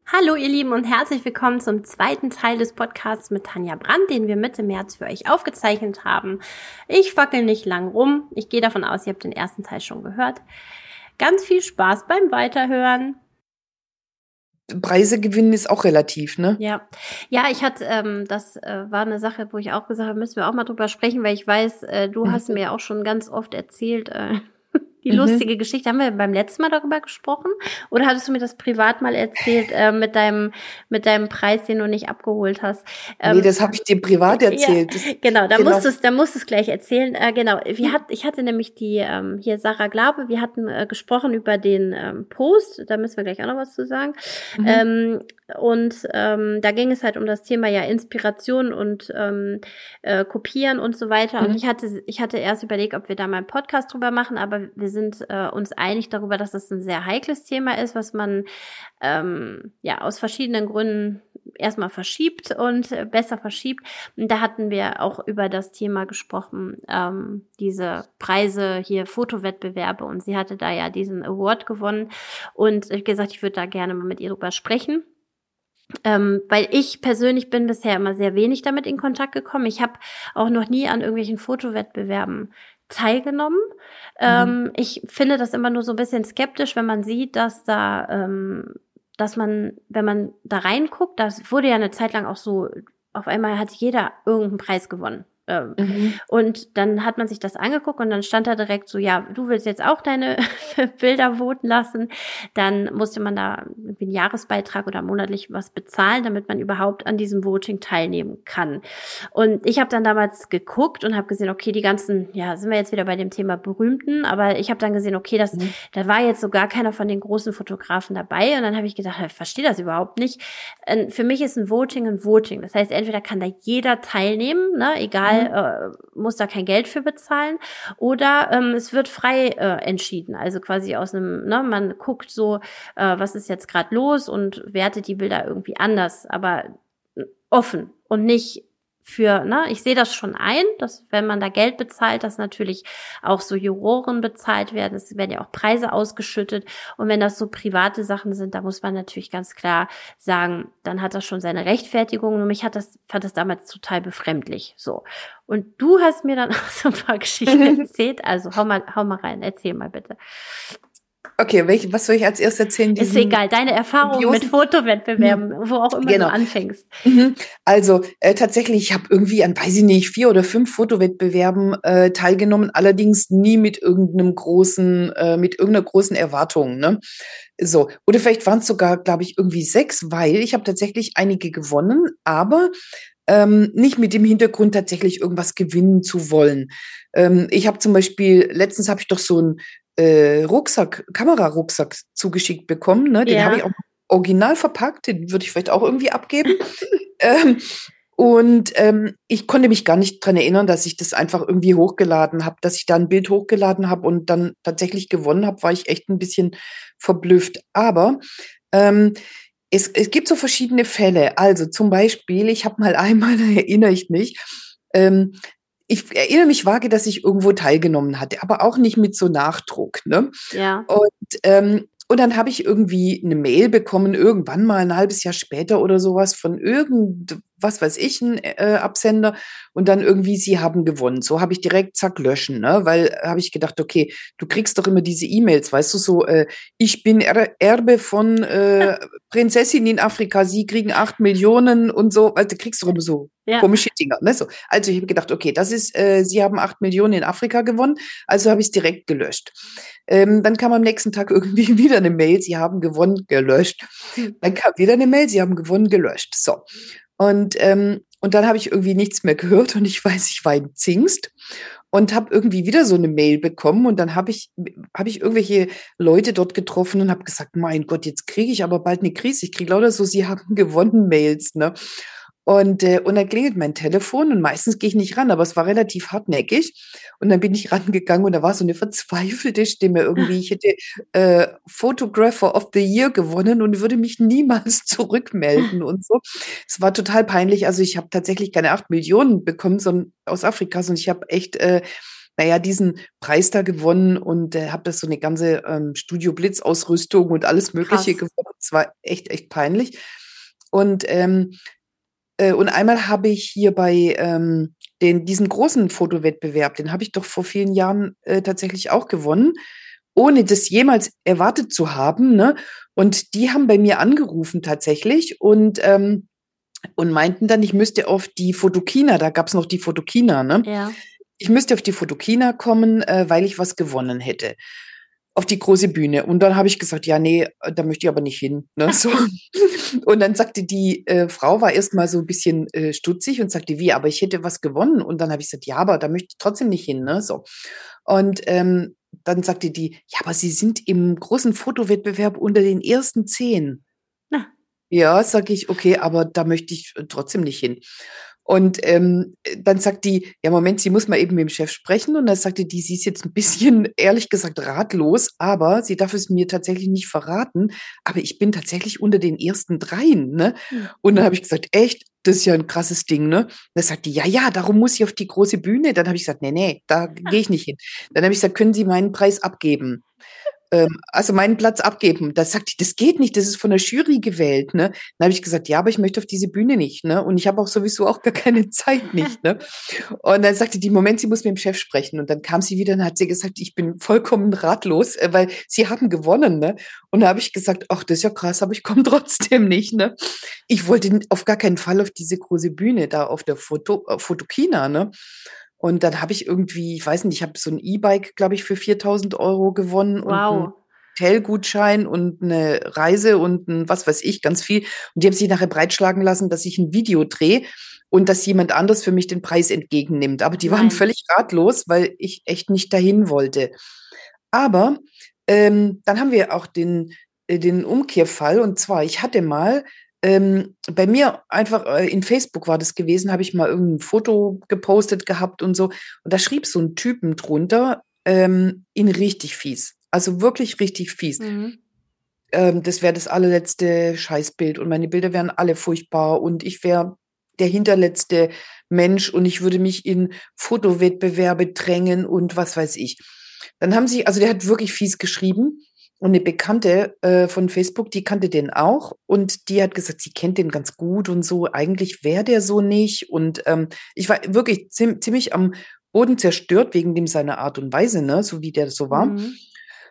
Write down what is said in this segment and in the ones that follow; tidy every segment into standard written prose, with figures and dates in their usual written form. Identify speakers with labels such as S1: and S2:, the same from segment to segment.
S1: Hallo ihr Lieben und herzlich willkommen zum zweiten Teil des Podcasts mit Tanja Brandt, den wir Mitte März für euch aufgezeichnet haben. Ich fackel nicht lang rum. Ich gehe davon aus, ihr habt den ersten Teil schon gehört. Ganz viel Spaß beim Weiterhören.
S2: Preise gewinnen ist auch relativ, ne?
S1: Ja, ich hatte, das war eine Sache, wo ich auch gesagt habe, müssen wir auch mal drüber sprechen, weil ich weiß, du hast mir auch schon ganz oft erzählt, die lustige Geschichte. Haben wir beim letzten Mal darüber gesprochen? Oder hattest du mir das privat mal erzählt, mit deinem Preis, den du nicht abgeholt hast?
S2: Nee, das habe ich dir privat erzählt.
S1: Ja, genau, da musst du es gleich erzählen. Genau, ich hatte nämlich die, hier Sarah Glaube, wir hatten gesprochen über den Post, da müssen wir gleich auch noch was zu sagen. Da ging es halt um das Thema ja Inspiration und Kopieren und so weiter. Und ich hatte erst überlegt, ob wir da mal einen Podcast drüber machen, aber wir sind uns einig darüber, dass es ein sehr heikles Thema ist, was man aus verschiedenen Gründen erstmal verschiebt und besser verschiebt. Und da hatten wir auch über das Thema gesprochen, diese Preise hier, Fotowettbewerbe, und sie hatte da ja diesen Award gewonnen und ich habe gesagt, ich würde da gerne mal mit ihr drüber sprechen. Weil ich persönlich bin bisher immer sehr wenig damit in Kontakt gekommen. Ich habe auch noch nie an irgendwelchen Fotowettbewerben teilgenommen. Ich finde das immer nur so ein bisschen skeptisch, wenn man sieht, dass man, wenn man da reinguckt, das wurde ja eine Zeit lang auch so, auf einmal hat jeder irgendeinen Preis gewonnen. Und dann hat man sich das angeguckt und dann stand da direkt so, ja, du willst jetzt auch deine Bilder voten lassen, dann musste man da irgendwie einen Jahresbeitrag oder monatlich was bezahlen, damit man überhaupt an diesem Voting teilnehmen kann. Und ich habe dann damals geguckt und habe gesehen, okay, die ganzen, ja, sind wir jetzt wieder bei dem Thema Berühmten, aber ich habe dann gesehen, okay, da war jetzt so gar keiner von den großen Fotografen dabei und dann habe ich gedacht, ich verstehe das überhaupt nicht. Für mich ist ein Voting. Das heißt, entweder kann da jeder teilnehmen, ne, egal, muss da kein Geld für bezahlen, oder es wird frei entschieden, also quasi aus einem, ne, man guckt so, was ist jetzt gerade los und wertet die Bilder irgendwie anders, aber offen und nicht für, ne, ich sehe das schon ein, dass wenn man da Geld bezahlt, dass natürlich auch so Juroren bezahlt werden, es werden ja auch Preise ausgeschüttet und wenn das so private Sachen sind, da muss man natürlich ganz klar sagen, dann hat das schon seine Rechtfertigung und fand das damals total befremdlich, so. Und du hast mir dann auch so ein paar Geschichten erzählt, also hau mal rein, erzähl mal bitte.
S2: Okay, was soll ich als erstes erzählen?
S1: Ist egal, deine Erfahrungen mit Fotowettbewerben, wo auch immer du anfängst.
S2: Also tatsächlich, ich habe irgendwie an, weiß ich nicht, 4 oder 5 Fotowettbewerben teilgenommen, allerdings nie mit irgendeiner großen Erwartung, ne? So, oder vielleicht waren es sogar, glaube ich, irgendwie 6, weil ich habe tatsächlich einige gewonnen, aber nicht mit dem Hintergrund, tatsächlich irgendwas gewinnen zu wollen. Ich habe zum Beispiel, letztens habe ich doch so einen Kamerarucksack zugeschickt bekommen, ne? Den habe ich auch original verpackt, den würde ich vielleicht auch irgendwie abgeben. Ich konnte mich gar nicht dran erinnern, dass ich das einfach irgendwie hochgeladen habe, dass ich da ein Bild hochgeladen habe und dann tatsächlich gewonnen habe, war ich echt ein bisschen verblüfft. Aber es gibt so verschiedene Fälle. Also zum Beispiel, ich habe mal einmal, da erinnere ich mich, ich erinnere mich vage, dass ich irgendwo teilgenommen hatte, aber auch nicht mit so Nachdruck, ne?
S1: Ja.
S2: Und dann habe ich irgendwie eine Mail bekommen, irgendwann mal ein halbes Jahr später oder sowas, von was weiß ich, ein Absender. Und dann irgendwie, sie haben gewonnen. So habe ich direkt, zack, löschen, ne? Weil habe ich gedacht, okay, du kriegst doch immer diese E-Mails, weißt du, so, ich bin Erbe von Prinzessin in Afrika, sie kriegen 8 Millionen und so, weil du kriegst doch immer so komische Dinger, ne? So. Also ich habe gedacht, okay, das ist, sie haben 8 Millionen in Afrika gewonnen, also habe ich es direkt gelöscht. Dann kam am nächsten Tag irgendwie wieder eine Mail, sie haben gewonnen, gelöscht. Dann kam wieder eine Mail, sie haben gewonnen, gelöscht. So. Und dann habe ich irgendwie nichts mehr gehört und ich weiß, ich war in Zingst und habe irgendwie wieder so eine Mail bekommen und dann habe ich irgendwelche Leute dort getroffen und habe gesagt, mein Gott, jetzt kriege ich aber bald eine Krise. Ich kriege lauter so, sie haben gewonnen Mails, ne? Und dann klingelt mein Telefon und meistens gehe ich nicht ran, aber es war relativ hartnäckig. Und dann bin ich rangegangen und da war so eine verzweifelte Stimme irgendwie. Ich hätte Photographer of the Year gewonnen und würde mich niemals zurückmelden und so. Es war total peinlich. Also ich habe tatsächlich keine 8 Millionen bekommen, sondern aus Afrika, sondern ich habe echt diesen Preis da gewonnen und habe das so eine ganze Studio Blitz Ausrüstung und alles Mögliche gewonnen. Es war echt, echt peinlich. Und einmal habe ich hier bei diesen großen Fotowettbewerb, den habe ich doch vor vielen Jahren tatsächlich auch gewonnen, ohne das jemals erwartet zu haben. Ne? Und die haben bei mir angerufen tatsächlich und meinten dann, ich müsste auf die Fotokina, da gab es noch die Fotokina, ne?
S1: Ja.
S2: Ich müsste auf die Fotokina kommen, weil ich was gewonnen hätte. Auf die große Bühne. Und dann habe ich gesagt, ja, nee, da möchte ich aber nicht hin. Ne, so. Und dann sagte die Frau, war erst mal so ein bisschen stutzig und sagte, wie, aber ich hätte was gewonnen. Und dann habe ich gesagt, ja, aber da möchte ich trotzdem nicht hin. Ne, so. Und dann sagte die, ja, aber Sie sind im großen Fotowettbewerb unter den ersten 10.
S1: Na.
S2: Ja, sage ich, okay, aber da möchte ich trotzdem nicht hin. Und dann sagt die, ja, Moment, sie muss mal eben mit dem Chef sprechen. Und dann sagte die, sie ist jetzt ein bisschen, ehrlich gesagt, ratlos, aber sie darf es mir tatsächlich nicht verraten. Aber ich bin tatsächlich unter den ersten 3. Ne? Und dann habe ich gesagt, echt, das ist ja ein krasses Ding, ne? Dann sagt die, ja, ja, darum muss ich auf die große Bühne. Dann habe ich gesagt, nee, nee, da gehe ich nicht hin. Dann habe ich gesagt, können Sie meinen Preis abgeben? Also meinen Platz abgeben. Da sagt die, das geht nicht, das ist von der Jury gewählt, ne? Dann habe ich gesagt, ja, aber ich möchte auf diese Bühne nicht, ne? Und ich habe auch sowieso auch gar keine Zeit nicht, ne? Und dann sagte die, Moment, sie muss mit dem Chef sprechen. Und dann kam sie wieder und hat sie gesagt, ich bin vollkommen ratlos, weil sie haben gewonnen, ne? Und da habe ich gesagt, ach, das ist ja krass, aber ich komme trotzdem nicht, ne? Ich wollte auf gar keinen Fall auf diese große Bühne da auf der Fotokina, ne? Und dann habe ich irgendwie, ich weiß nicht, ich habe so ein E-Bike, glaube ich, für 4.000 Euro gewonnen und einen
S1: Wow.
S2: Hotelgutschein und eine Reise und ein, was weiß ich, ganz viel. Und die haben sich nachher breitschlagen lassen, dass ich ein Video drehe und dass jemand anders für mich den Preis entgegennimmt. Aber die waren
S1: Nein.
S2: völlig ratlos, weil ich echt nicht dahin wollte. Aber dann haben wir auch den Umkehrfall. Und zwar, ich hatte mal bei mir einfach in Facebook war das gewesen, habe ich mal irgendein Foto gepostet gehabt und so. Und da schrieb so ein Typen drunter, ihn richtig fies. Also wirklich richtig fies.
S1: Mhm.
S2: Das wäre das allerletzte Scheißbild und meine Bilder wären alle furchtbar und ich wäre der hinterletzte Mensch und ich würde mich in Fotowettbewerbe drängen und was weiß ich. Dann haben sie, also der hat wirklich fies geschrieben und eine Bekannte von Facebook, die kannte den auch und die hat gesagt, sie kennt den ganz gut und so. Eigentlich wäre der so nicht und ich war wirklich ziemlich am Boden zerstört wegen dem seiner Art und Weise, ne, so wie der so war.
S1: Mhm.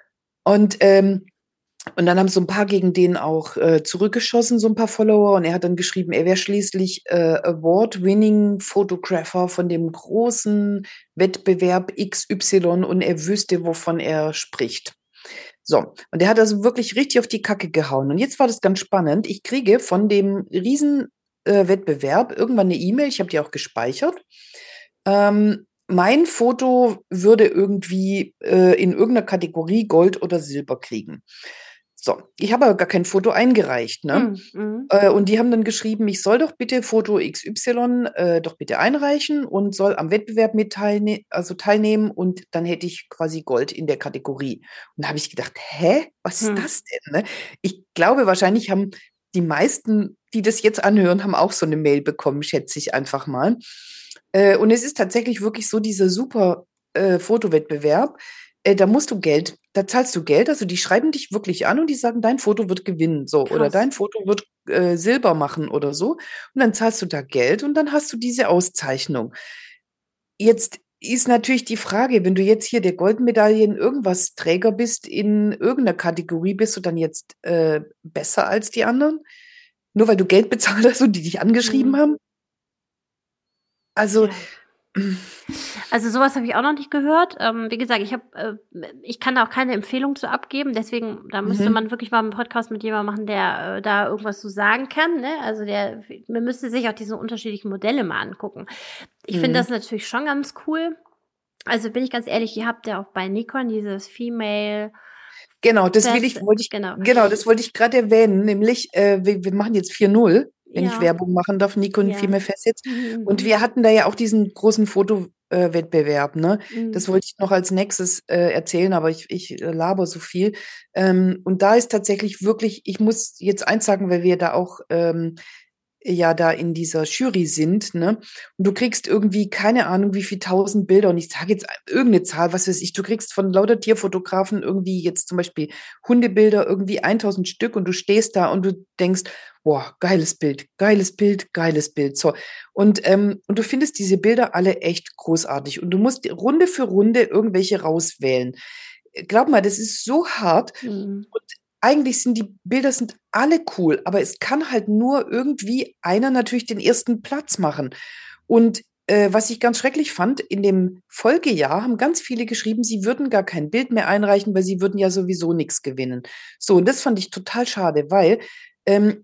S2: Und dann haben so ein paar gegen den auch zurückgeschossen, so ein paar Follower. Und er hat dann geschrieben, er wäre schließlich Award-winning Photographer von dem großen Wettbewerb XY und er wüsste, wovon er spricht. So, und er hat also wirklich richtig auf die Kacke gehauen. Und jetzt war das ganz spannend. Ich kriege von dem riesen Wettbewerb irgendwann eine E-Mail, ich habe die auch gespeichert. Mein Foto würde irgendwie in irgendeiner Kategorie Gold oder Silber kriegen. So, ich habe aber gar kein Foto eingereicht, ne?
S1: Mhm.
S2: Und die haben dann geschrieben, ich soll doch bitte Foto XY doch bitte einreichen und soll am Wettbewerb mit teilnehmen und dann hätte ich quasi Gold in der Kategorie. Und da habe ich gedacht, hä, was ist das denn? Ne? Ich glaube, wahrscheinlich haben die meisten, die das jetzt anhören, haben auch so eine Mail bekommen, schätze ich einfach mal. Und es ist tatsächlich wirklich so dieser super Fotowettbewerb. Da musst du Geld, da zahlst du Geld, also die schreiben dich wirklich an und die sagen, dein Foto wird gewinnen, so, oder
S1: Krass.
S2: dein Foto wird Silber machen oder so. Und dann zahlst du da Geld und dann hast du diese Auszeichnung. Jetzt ist natürlich die Frage, wenn du jetzt hier der Goldmedaillen irgendwas Träger bist, in irgendeiner Kategorie, bist du dann jetzt besser als die anderen? Nur weil du Geld bezahlt hast und die dich angeschrieben haben? Also,
S1: Ja. Also sowas habe ich auch noch nicht gehört. Wie gesagt, ich kann da auch keine Empfehlung zu abgeben. Deswegen, da müsste man wirklich mal einen Podcast mit jemandem machen, der da irgendwas zu sagen kann. Ne? Also man müsste sich auch diese unterschiedlichen Modelle mal angucken. Ich finde das natürlich schon ganz cool. Also bin ich ganz ehrlich, ihr habt ja auch bei Nikon dieses Female.
S2: Genau, das wollte ich gerade erwähnen, nämlich wir machen jetzt 4.0, wenn ich
S1: Ja.
S2: Werbung machen darf, Nikon
S1: Ja.
S2: Female Facets. Und wir hatten da ja auch diesen großen Fotowettbewerb, ne? Das wollte ich noch als nächstes erzählen, aber ich laber so viel. Und da ist tatsächlich wirklich, ich muss jetzt eins sagen, weil wir da auch ja da in dieser Jury sind, ne? Und du kriegst irgendwie keine Ahnung, wie viel 1000 Bilder. Und ich sage jetzt irgendeine Zahl, was weiß ich, du kriegst von lauter Tierfotografen irgendwie jetzt zum Beispiel Hundebilder irgendwie 1000 Stück und du stehst da und du denkst, boah, geiles Bild, geiles Bild, geiles Bild. So. Und du findest diese Bilder alle echt großartig. Und du musst Runde für Runde irgendwelche rauswählen. Glaub mal, das ist so hart.
S1: Mhm.
S2: Und eigentlich sind die Bilder sind alle cool, aber es kann halt nur irgendwie einer natürlich den ersten Platz machen. Und was ich ganz schrecklich fand, in dem Folgejahr haben ganz viele geschrieben, sie würden gar kein Bild mehr einreichen, weil sie würden ja sowieso nichts gewinnen. So, und das fand ich total schade, weil ähm,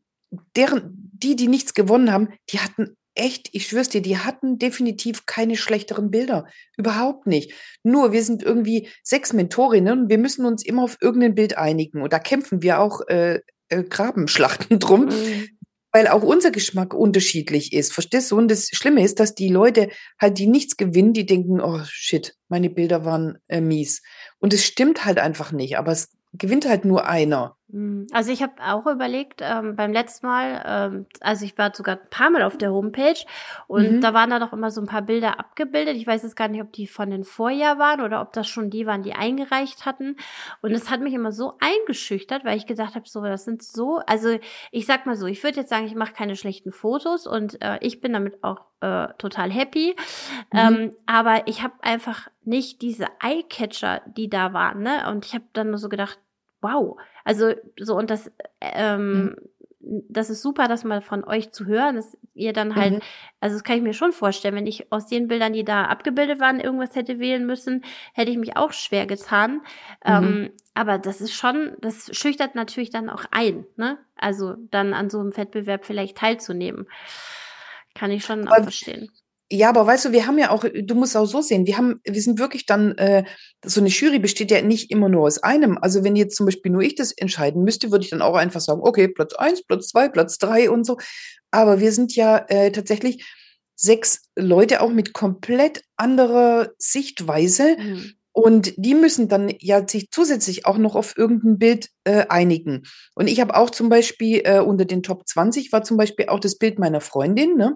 S2: die nichts gewonnen haben, die hatten echt, ich schwör's dir, die hatten definitiv keine schlechteren Bilder. Überhaupt nicht. Nur wir sind irgendwie 6 Mentorinnen und wir müssen uns immer auf irgendein Bild einigen. Und da kämpfen wir auch Grabenschlachten drum,
S1: Mhm.
S2: weil auch unser Geschmack unterschiedlich ist. Verstehst du? Und das Schlimme ist, dass die Leute halt, die nichts gewinnen, die denken, oh shit, meine Bilder waren mies. Und es stimmt halt einfach nicht, aber es gewinnt halt nur einer.
S1: Also ich habe auch überlegt, beim letzten Mal, also ich war sogar ein paar Mal auf der Homepage und da
S2: Mhm.
S1: waren da doch immer so ein paar Bilder abgebildet. Ich weiß jetzt gar nicht, ob die von den Vorjahr waren oder ob das schon die waren, die eingereicht hatten. Und es hat mich immer so eingeschüchtert, weil ich gedacht habe, so, das sind so, also ich sag mal so, ich würde jetzt sagen, ich mache keine schlechten Fotos und ich bin damit auch total happy.
S2: Mhm.
S1: Aber ich habe einfach nicht diese Eyecatcher, die da waren, ne? Und ich habe dann nur so gedacht, wow. Also so und
S2: Mhm.
S1: das ist super, das mal von euch zu hören, dass ihr dann halt,
S2: Mhm.
S1: also das kann ich mir schon vorstellen, wenn ich aus den Bildern, die da abgebildet waren, irgendwas hätte wählen müssen, hätte ich mich auch schwer getan.
S2: Mhm.
S1: Aber das ist schon, das schüchtert natürlich dann auch ein, ne? Also dann an so einem Wettbewerb vielleicht teilzunehmen. Kann ich schon auch
S2: Aber
S1: verstehen.
S2: ja, aber weißt du, wir haben ja auch, du musst auch so sehen, wir sind wirklich dann, so eine Jury besteht ja nicht immer nur aus einem. Also wenn jetzt zum Beispiel nur ich das entscheiden müsste, würde ich dann auch einfach sagen, okay, Platz eins, Platz 2, Platz 3 und so. Aber wir sind ja tatsächlich 6 Leute auch mit komplett anderer Sichtweise.
S1: Mhm.
S2: Und die müssen dann ja sich zusätzlich auch noch auf irgendein Bild einigen. Und ich habe auch zum Beispiel unter den Top 20 war zum Beispiel auch das Bild meiner Freundin, ne?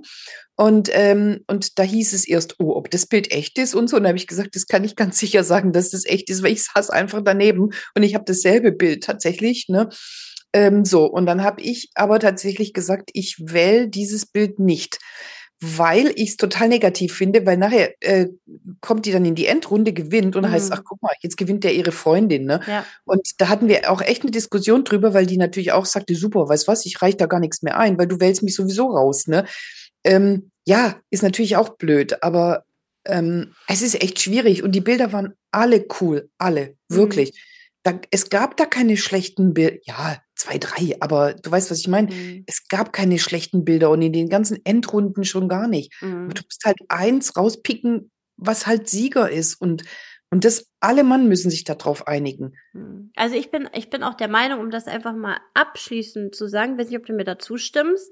S2: Und da hieß es erst, oh, ob das Bild echt ist und so. Und da habe ich gesagt, das kann ich ganz sicher sagen, dass das echt ist, weil ich saß einfach daneben und ich habe dasselbe Bild tatsächlich, ne? So, und dann habe ich aber tatsächlich gesagt, ich wähle dieses Bild nicht, weil ich es total negativ finde, weil nachher kommt die dann in die Endrunde, gewinnt und dann heißt, ach
S1: Mhm.
S2: guck mal, jetzt gewinnt ja ihre Freundin, ne?
S1: Ja.
S2: Und da hatten wir auch echt eine Diskussion drüber, weil die natürlich auch sagte, super, weißt was, ich reiche da gar nichts mehr ein, weil du wählst mich sowieso raus, ne? Ja, ist natürlich auch blöd, aber es ist echt schwierig und die Bilder waren alle cool, alle,
S1: Mhm.
S2: wirklich. Es gab da keine schlechten Bilder, ja, 2, 3, aber du weißt, was ich meine.
S1: Mhm.
S2: Es gab keine schlechten Bilder und in den ganzen Endrunden schon gar nicht. Aber
S1: Mhm.
S2: du musst halt eins rauspicken, was halt Sieger ist und das alle Mann müssen sich darauf einigen.
S1: Mhm. Also ich bin auch der Meinung, um das einfach mal abschließend zu sagen, weiß nicht, ob du mir dazu stimmst.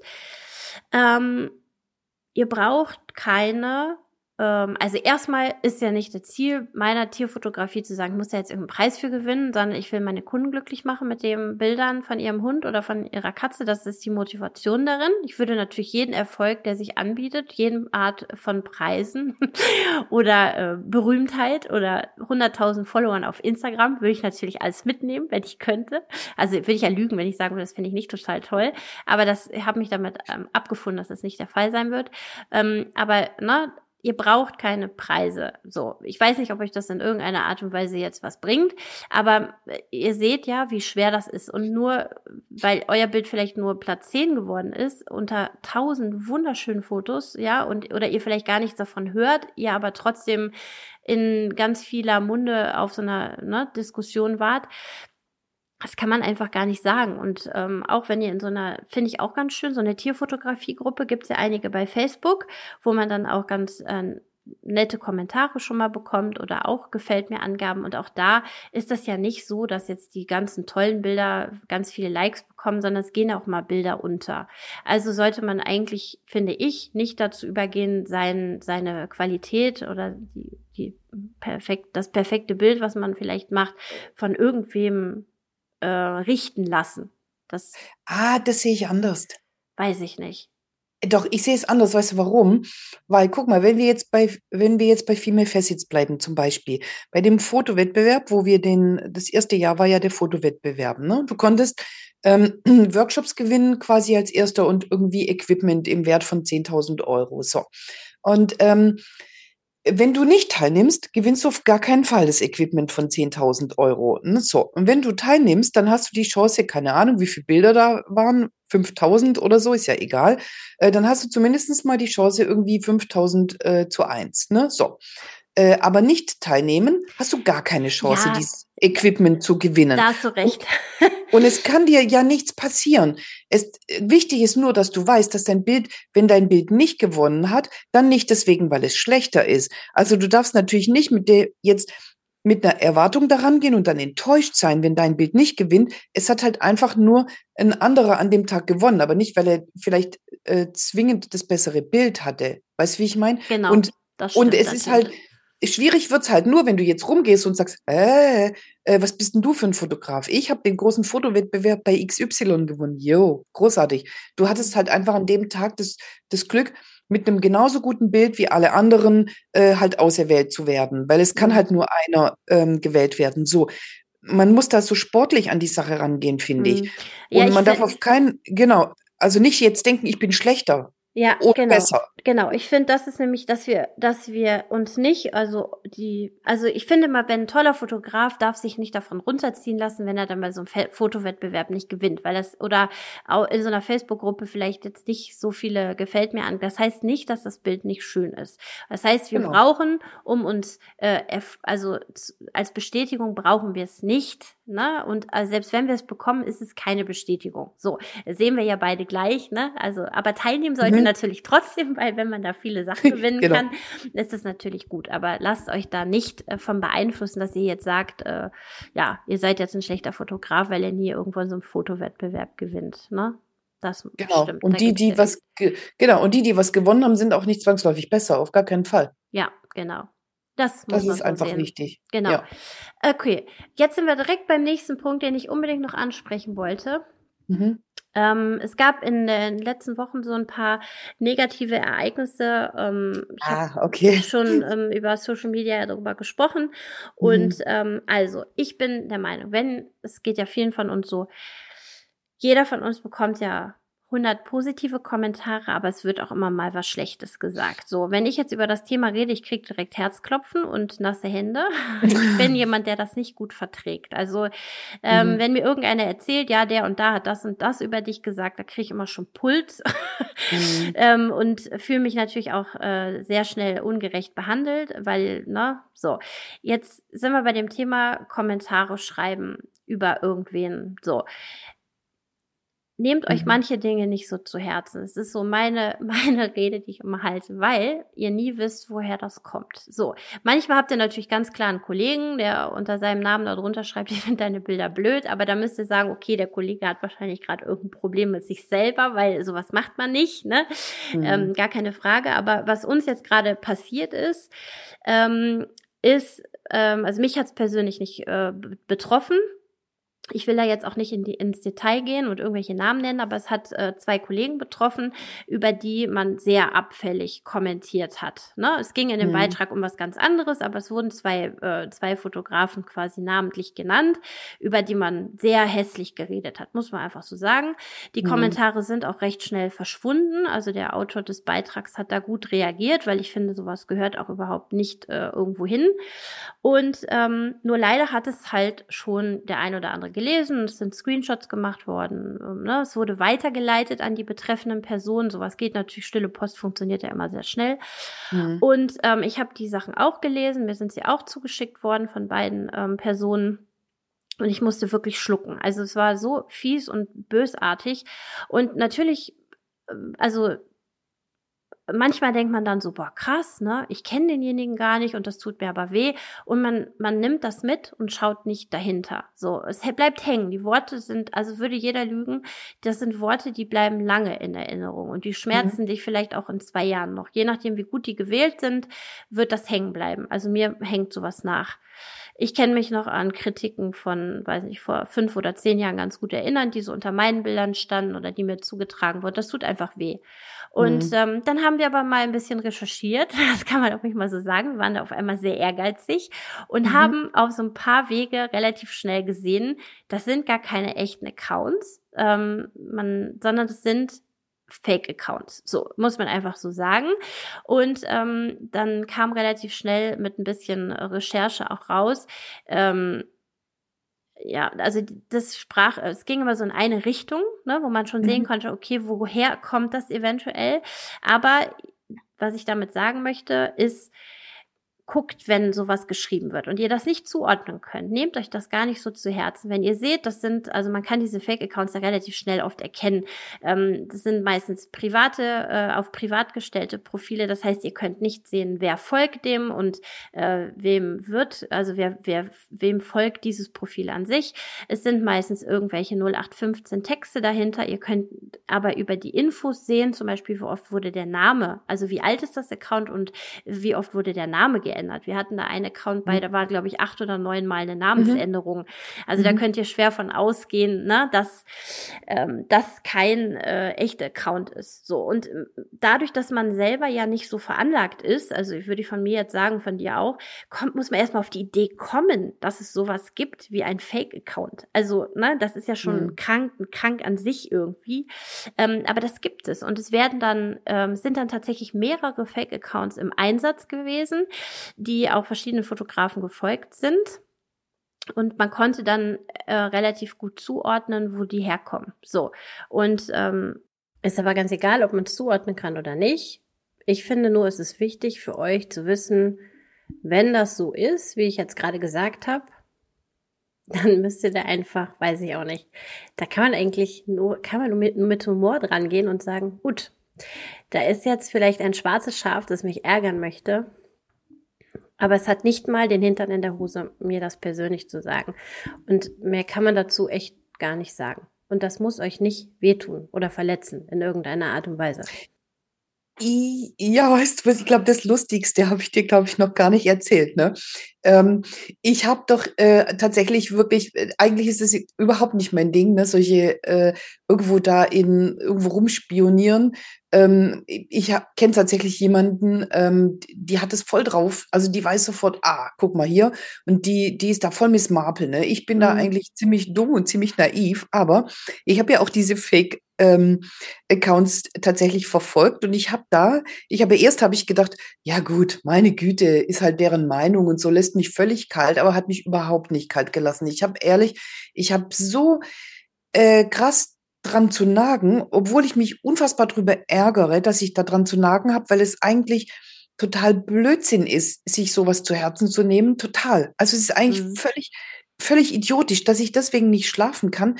S1: Ähm, Ihr braucht keine, also erstmal ist ja nicht das Ziel meiner Tierfotografie zu sagen, ich muss da jetzt irgendeinen Preis für gewinnen, sondern ich will meine Kunden glücklich machen mit den Bildern von ihrem Hund oder von ihrer Katze. Das ist die Motivation darin. Ich würde natürlich jeden Erfolg, der sich anbietet, jeden Art von Preisen oder Berühmtheit oder 100.000 Followern auf Instagram, würde ich natürlich alles mitnehmen, wenn ich könnte. Also würde ich ja lügen, wenn ich sagen würde, das finde ich nicht total toll. Aber das habe mich damit abgefunden, dass das nicht der Fall sein wird. Aber ne, ihr braucht keine Preise. So, ich weiß nicht, ob euch das in irgendeiner Art und Weise jetzt was bringt, aber ihr seht ja, wie schwer das ist. Und nur, weil euer Bild vielleicht nur Platz 10 geworden ist, unter 1000 wunderschönen Fotos, ja, oder ihr vielleicht gar nichts davon hört, ihr aber trotzdem in ganz vieler Munde auf so einer Diskussion wart, das kann man einfach gar nicht sagen. Und auch wenn ihr in so einer, finde ich auch ganz schön, so eine Tierfotografie-Gruppe, gibt es ja einige bei Facebook, wo man dann auch ganz nette Kommentare schon mal bekommt oder auch gefällt mir Angaben. Und auch da ist das ja nicht so, dass jetzt die ganzen tollen Bilder ganz viele Likes bekommen, sondern es gehen auch mal Bilder unter. Also sollte man eigentlich, finde ich, nicht dazu übergehen, seine Qualität oder das perfekte Bild, was man vielleicht macht, von irgendwem richten lassen. Das
S2: Ah, das sehe ich anders.
S1: weiß ich nicht.
S2: Doch, ich sehe es anders, weißt du warum? Weil, guck mal, wenn wir jetzt bei Female Facets bleiben, zum Beispiel, bei dem Fotowettbewerb, das erste Jahr war ja der Fotowettbewerb, ne? Du konntest Workshops gewinnen, quasi als erster und irgendwie Equipment im Wert von 10.000 Euro. So. Und wenn du nicht teilnimmst, gewinnst du auf gar keinen Fall das Equipment von 10.000 Euro. Ne? So. Und wenn du teilnimmst, dann hast du die Chance, keine Ahnung, wie viele Bilder da waren, 5.000 oder so, ist ja egal. Dann hast du zumindest mal die Chance, irgendwie 5.000 zu 1. Ne? So. Aber nicht teilnehmen, hast du gar keine Chance,
S1: Ja,
S2: dieses Equipment zu gewinnen.
S1: da hast du recht.
S2: Und es kann dir ja nichts passieren. Wichtig ist nur, dass du weißt, dass wenn dein Bild nicht gewonnen hat, dann nicht deswegen, weil es schlechter ist. Also du darfst natürlich nicht jetzt mit einer Erwartung daran gehen und dann enttäuscht sein, wenn dein Bild nicht gewinnt. Es hat halt einfach nur ein anderer an dem Tag gewonnen, aber nicht, weil er vielleicht zwingend das bessere Bild hatte. Weißt du, wie ich meine?
S1: Genau, das stimmt
S2: Und es ist halt,
S1: natürlich.
S2: schwierig wird's halt nur, wenn du jetzt rumgehst und sagst, was bist denn du für ein Fotograf? Ich habe den großen Fotowettbewerb bei XY gewonnen. Jo, großartig. Du hattest halt einfach an dem Tag das Glück, mit einem genauso guten Bild wie alle anderen halt auserwählt zu werden, weil es kann halt nur einer gewählt werden. So, man muss da so sportlich an die Sache rangehen, finde ich.
S1: Ja,
S2: Und man darf auf keinen, genau, also nicht jetzt denken, ich bin schlechter
S1: ja,
S2: oder
S1: genau.
S2: besser.
S1: Genau. Ich finde, das ist nämlich, dass wir uns nicht, also ich finde mal, wenn ein toller Fotograf darf sich nicht davon runterziehen lassen, wenn er dann bei so einem Fotowettbewerb nicht gewinnt, weil oder auch in so einer Facebook-Gruppe vielleicht jetzt nicht so viele gefällt mir an. Das heißt nicht, dass das Bild nicht schön ist. Das heißt, wir
S2: Genau.
S1: brauchen, um uns, als Bestätigung brauchen wir es nicht, ne? Und selbst wenn wir es bekommen, ist es keine Bestätigung. So, das sehen wir ja beide gleich, ne? Also, aber teilnehmen sollte natürlich trotzdem, weil wenn man da viele Sachen gewinnen
S2: Genau.
S1: kann, ist das natürlich gut. Aber lasst euch da nicht von beeinflussen, dass ihr jetzt sagt, ja, ihr seid jetzt ein schlechter Fotograf, weil ihr nie irgendwo in so einem Fotowettbewerb gewinnt, ne? Das
S2: Genau.
S1: stimmt.
S2: Und
S1: Da gebe ich dir recht.
S2: genau, und die was gewonnen haben, sind auch nicht zwangsläufig besser, auf gar keinen Fall.
S1: Ja, genau. Das muss
S2: Das
S1: man
S2: ist
S1: so
S2: einfach
S1: sehen.
S2: wichtig.
S1: Genau.
S2: Ja.
S1: Okay, jetzt sind wir direkt beim nächsten Punkt, den ich unbedingt noch ansprechen wollte.
S2: Mhm.
S1: Es gab in den letzten Wochen so ein paar negative Ereignisse. Ich habe
S2: Okay.
S1: schon über Social Media darüber gesprochen. Und also, ich bin der Meinung, es geht ja vielen von uns so, jeder von uns bekommt ja 100 positive Kommentare, aber es wird auch immer mal was Schlechtes gesagt. So, wenn ich jetzt über das Thema rede, ich kriege direkt Herzklopfen und nasse Hände. Ich bin jemand, der das nicht gut verträgt. Also, wenn mir irgendeiner erzählt, ja, der und da hat das und das über dich gesagt, da kriege ich immer schon Puls und fühle mich natürlich auch sehr schnell ungerecht behandelt, weil, ne, so. Jetzt sind wir bei dem Thema Kommentare schreiben über irgendwen. So. Nehmt euch manche Dinge nicht so zu Herzen. Es ist so meine Rede, die ich immer halte, weil ihr nie wisst, woher das kommt. So, manchmal habt ihr natürlich ganz klar einen Kollegen, der unter seinem Namen da drunter schreibt, ich finde deine Bilder blöd, aber da müsst ihr sagen, okay, der Kollege hat wahrscheinlich gerade irgendein Problem mit sich selber, weil sowas macht man nicht, ne? Gar keine Frage. Aber was uns jetzt gerade passiert ist, also mich hat es persönlich nicht betroffen. Ich will da jetzt auch nicht ins Detail gehen und irgendwelche Namen nennen, aber es hat 2 Kollegen betroffen, über die man sehr abfällig kommentiert hat. Ne? Es ging in dem Beitrag um was ganz anderes, aber es wurden zwei Fotografen quasi namentlich genannt, über die man sehr hässlich geredet hat, muss man einfach so sagen. Die Kommentare sind auch recht schnell verschwunden. Also der Autor des Beitrags hat da gut reagiert, weil ich finde, sowas gehört auch überhaupt nicht irgendwo hin. Und nur leider hat es halt schon der ein oder andere gelesen, es sind Screenshots gemacht worden, ne? Es wurde weitergeleitet an die betreffenden Personen, sowas geht natürlich, stille Post funktioniert ja immer sehr schnell. Und ich habe die Sachen auch gelesen, mir sind sie auch zugeschickt worden von beiden Personen. Und ich musste wirklich schlucken. Also es war so fies und bösartig. Und natürlich, also manchmal denkt man dann so, boah, krass, ne? Ich kenne denjenigen gar nicht und das tut mir aber weh. Und man nimmt das mit und schaut nicht dahinter. So, es bleibt hängen. Die Worte sind, also würde jeder lügen, das sind Worte, die bleiben lange in Erinnerung und die schmerzen dich vielleicht auch in 2 Jahren noch. Je nachdem, wie gut die gewählt sind, wird das hängen bleiben. Also mir hängt sowas nach. Ich kenne mich noch an Kritiken von, weiß nicht, vor 5 oder 10 Jahren ganz gut erinnern, die so unter meinen Bildern standen oder die mir zugetragen wurden. Das tut einfach weh. Und dann haben wir aber mal ein bisschen recherchiert, das kann man auch nicht mal so sagen, wir waren da auf einmal sehr ehrgeizig und haben auf so ein paar Wege relativ schnell gesehen, das sind gar keine echten Accounts, sondern das sind Fake-Accounts. So, muss man einfach so sagen. Und dann kam relativ schnell mit ein bisschen Recherche auch raus, ja, also es ging immer so in eine Richtung, ne, wo man schon sehen konnte, okay, woher kommt das eventuell? Aber was ich damit sagen möchte, ist, guckt, wenn sowas geschrieben wird und ihr das nicht zuordnen könnt, nehmt euch das gar nicht so zu Herzen. Wenn ihr seht, also man kann diese Fake-Accounts ja relativ schnell oft erkennen. Das sind meistens auf privat gestellte Profile. Das heißt, ihr könnt nicht sehen, wer folgt dem und wem folgt dieses Profil an sich. Es sind meistens irgendwelche 0815 Texte dahinter. Ihr könnt aber über die Infos sehen, zum Beispiel, wie oft wurde der Name, also wie alt ist das Account und wie oft wurde der Name geändert. Wir hatten da einen Account bei, da war, glaube ich, 8 oder 9 Mal eine Namensänderung. Also da könnt ihr schwer von ausgehen, ne, dass das kein echter Account ist. So, und dadurch, dass man selber ja nicht so veranlagt ist, also ich würde von mir jetzt sagen, von dir auch, muss man erstmal auf die Idee kommen, dass es sowas gibt wie ein Fake-Account. Also, ne, das ist ja schon krank an sich irgendwie. Aber das gibt es. Und es sind dann tatsächlich mehrere Fake-Accounts im Einsatz gewesen, die auch verschiedenen Fotografen gefolgt sind. Und man konnte dann relativ gut zuordnen, wo die herkommen. So. Und ist aber ganz egal, ob man es zuordnen kann oder nicht. Ich finde nur, es ist wichtig für euch zu wissen, wenn das so ist, wie ich jetzt gerade gesagt habe, dann müsst ihr da einfach, weiß ich auch nicht, da kann man nur mit Humor dran gehen und sagen, gut, da ist jetzt vielleicht ein schwarzes Schaf, das mich ärgern möchte, aber es hat nicht mal den Hintern in der Hose, mir das persönlich zu sagen. Und mehr kann man dazu echt gar nicht sagen. Und das muss euch nicht wehtun oder verletzen in irgendeiner Art und Weise.
S2: Ja, weißt du was, ich glaube, das Lustigste habe ich dir, glaube ich, noch gar nicht erzählt, ne? Ich habe doch tatsächlich wirklich, eigentlich ist es überhaupt nicht mein Ding, ne, solche irgendwo rumspionieren. Ich kenne tatsächlich jemanden, die hat es voll drauf, also die weiß sofort, guck mal hier, und die ist da voll Miss Marple, ne? Ich bin da eigentlich ziemlich dumm und ziemlich naiv, aber ich habe ja auch diese Fake Accounts tatsächlich verfolgt und erst habe ich gedacht, ja gut, meine Güte, ist halt deren Meinung und so, lässt mich völlig kalt, aber hat mich überhaupt nicht kalt gelassen. Ich habe so krass dran zu nagen, obwohl ich mich unfassbar drüber ärgere, dass ich da dran zu nagen habe, weil es eigentlich total Blödsinn ist, sich sowas zu Herzen zu nehmen, total. Also es ist eigentlich völlig idiotisch, dass ich deswegen nicht schlafen kann,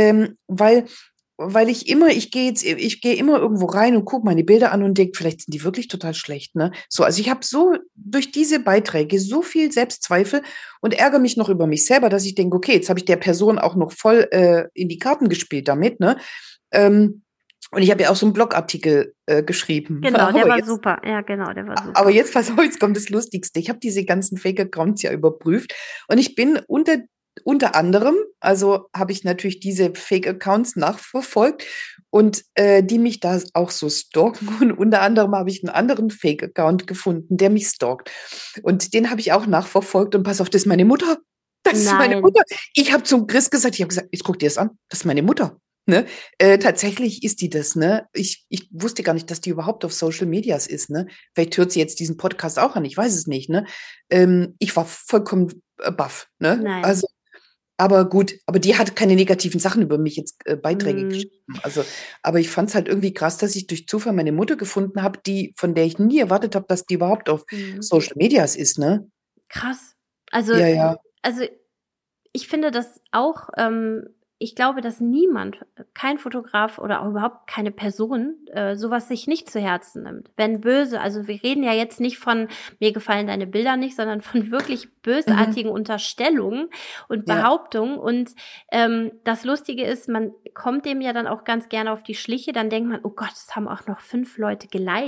S2: weil ich gehe immer irgendwo rein und gucke meine Bilder an und denke, vielleicht sind die wirklich total schlecht, ne? So, also ich habe so durch diese Beiträge so viel Selbstzweifel und ärgere mich noch über mich selber, dass ich denke, okay, jetzt habe ich der Person auch noch voll in die Karten gespielt damit, ne? Und ich habe ja auch so einen Blogartikel geschrieben.
S1: Genau, der war super. Ja, genau, der war super.
S2: Aber jetzt kommt das Lustigste. Ich habe diese ganzen Fake-Accounts ja überprüft und ich bin unter anderem, also habe ich natürlich diese Fake-Accounts nachverfolgt und die mich da auch so stalken. Und unter anderem habe ich einen anderen Fake-Account gefunden, der mich stalkt. Und den habe ich auch nachverfolgt und pass auf, das ist meine Mutter. Das ist meine Mutter. Ich habe zum Chris gesagt, ich guck dir das an, das ist meine Mutter. Ne? Tatsächlich ist die das, ne? Ich wusste gar nicht, dass die überhaupt auf Social Medias ist, ne? Vielleicht hört sie jetzt diesen Podcast auch an, ich weiß es nicht, ne? Ich war vollkommen baff, ne?
S1: Nein.
S2: Also, aber gut, aber die hat keine negativen Sachen über mich jetzt Beiträge geschrieben. Also, aber ich fand es halt irgendwie krass, dass ich durch Zufall meine Mutter gefunden habe, von der ich nie erwartet habe, dass die überhaupt auf Social Medias ist, ne?
S1: Krass. Also,
S2: Ja.
S1: Also ich finde das auch, ich glaube, dass kein Fotograf oder auch überhaupt keine Person sowas sich nicht zu Herzen nimmt. Wenn böse, also wir reden ja jetzt nicht von mir gefallen deine Bilder nicht, sondern von wirklich bösartigen Unterstellungen und Behauptungen. Und das Lustige ist, man kommt dem ja dann auch ganz gerne auf die Schliche, dann denkt man, oh Gott, es haben auch noch 5 Leute geliked.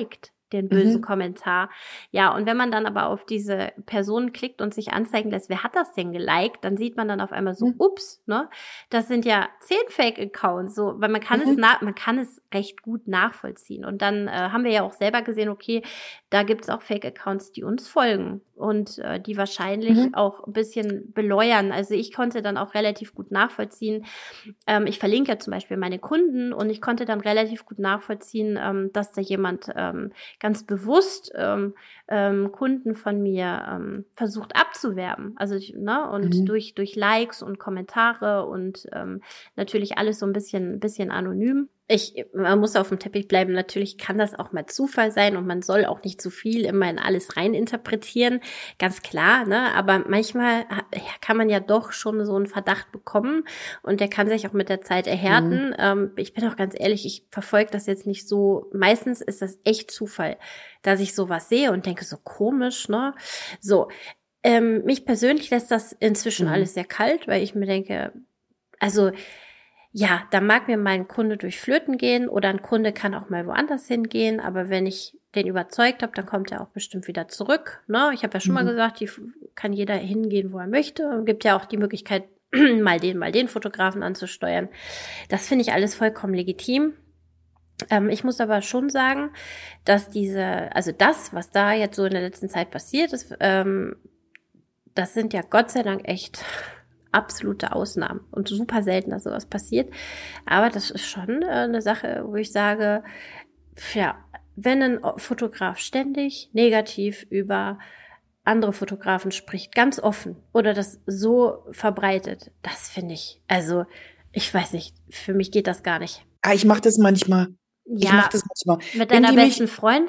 S1: den bösen Kommentar. Ja, und wenn man dann aber auf diese Person klickt und sich anzeigen lässt, wer hat das denn geliked, dann sieht man dann auf einmal so, ups, ne, das sind ja 10 Fake-Accounts, so, weil man kann es recht gut nachvollziehen. Und dann haben wir ja auch selber gesehen, okay, da gibt's auch Fake-Accounts, die uns folgen und die wahrscheinlich auch ein bisschen beleuern. Also ich konnte dann auch relativ gut nachvollziehen. Ich verlinke ja zum Beispiel meine Kunden und ich konnte dann relativ gut nachvollziehen, dass da jemand ganz bewusst Kunden von mir versucht abzuwerben. Also und durch Likes und Kommentare und natürlich alles so ein bisschen anonym. Man muss auf dem Teppich bleiben. Natürlich kann das auch mal Zufall sein und man soll auch nicht zu viel immer in alles reininterpretieren. Ganz klar, ne? Aber manchmal kann man ja doch schon so einen Verdacht bekommen und der kann sich auch mit der Zeit erhärten. Ich bin auch ganz ehrlich, ich verfolge das jetzt nicht so. Meistens ist das echt Zufall, dass ich sowas sehe und denke, so komisch, ne? So, mich persönlich lässt das inzwischen alles sehr kalt, weil ich mir denke, also ja, da mag mir mal ein Kunde durch Flöten gehen oder ein Kunde kann auch mal woanders hingehen, aber wenn ich den überzeugt habe, dann kommt er auch bestimmt wieder zurück. Ne? Ich habe ja schon mal gesagt, hier kann jeder hingehen, wo er möchte. Es gibt ja auch die Möglichkeit, mal den Fotografen anzusteuern. Das finde ich alles vollkommen legitim. Ich muss aber schon sagen, dass das, was da jetzt so in der letzten Zeit passiert ist, das sind ja Gott sei Dank echt absolute Ausnahmen und super selten, dass sowas passiert. Aber das ist schon eine Sache, wo ich sage, ja, wenn ein Fotograf ständig negativ über andere Fotografen spricht, ganz offen oder das so verbreitet, das finde ich, also ich weiß nicht, für mich geht das gar nicht.
S2: Ich mache das manchmal.
S1: Ja, mit deiner besten Freundin?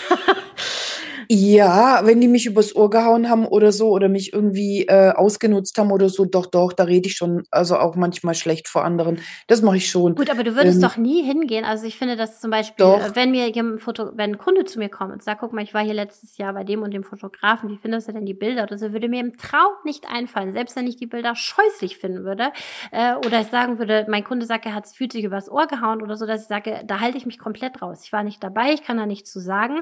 S2: Ja, wenn die mich übers Ohr gehauen haben oder so oder mich irgendwie ausgenutzt haben oder so, doch, da rede ich schon, also auch manchmal schlecht vor anderen. Das mache ich schon.
S1: Gut, aber du würdest doch nie hingehen. Also ich finde, dass zum Beispiel, wenn ein Kunde zu mir kommt und sagt, guck mal, ich war hier letztes Jahr bei dem und dem Fotografen, wie findest du denn die Bilder? Oder so, würde mir im Traum nicht einfallen, selbst wenn ich die Bilder scheußlich finden würde. Oder ich sagen würde, mein Kunde sagt, fühlt sich übers Ohr gehauen oder so, dass ich sage, da halte ich mich komplett raus. Ich war nicht dabei, ich kann da nichts zu sagen.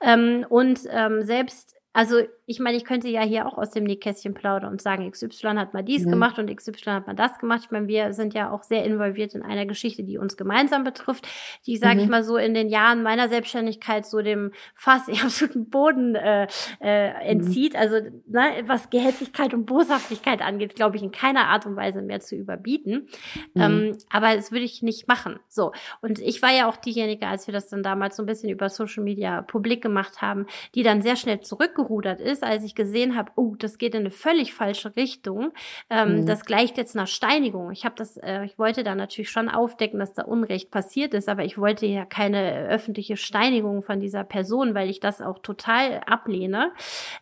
S1: Selbst, also ich meine, ich könnte ja hier auch aus dem Nähkästchen plaudern und sagen, XY hat mal dies gemacht und XY hat mal das gemacht. Ich meine, wir sind ja auch sehr involviert in einer Geschichte, die uns gemeinsam betrifft, die, sage ich mal so, in den Jahren meiner Selbstständigkeit so dem fast absoluten Boden entzieht. Also was Gehässigkeit und Boshaftigkeit angeht, glaube ich, in keiner Art und Weise mehr zu überbieten. Aber das würde ich nicht machen. So. Und ich war ja auch diejenige, als wir das dann damals so ein bisschen über Social Media publik gemacht haben, die dann sehr schnell zurückgerudert ist, als ich gesehen habe, das geht in eine völlig falsche Richtung. Das gleicht jetzt einer Steinigung. Ich wollte da natürlich schon aufdecken, dass da Unrecht passiert ist, aber ich wollte ja keine öffentliche Steinigung von dieser Person, weil ich das auch total ablehne.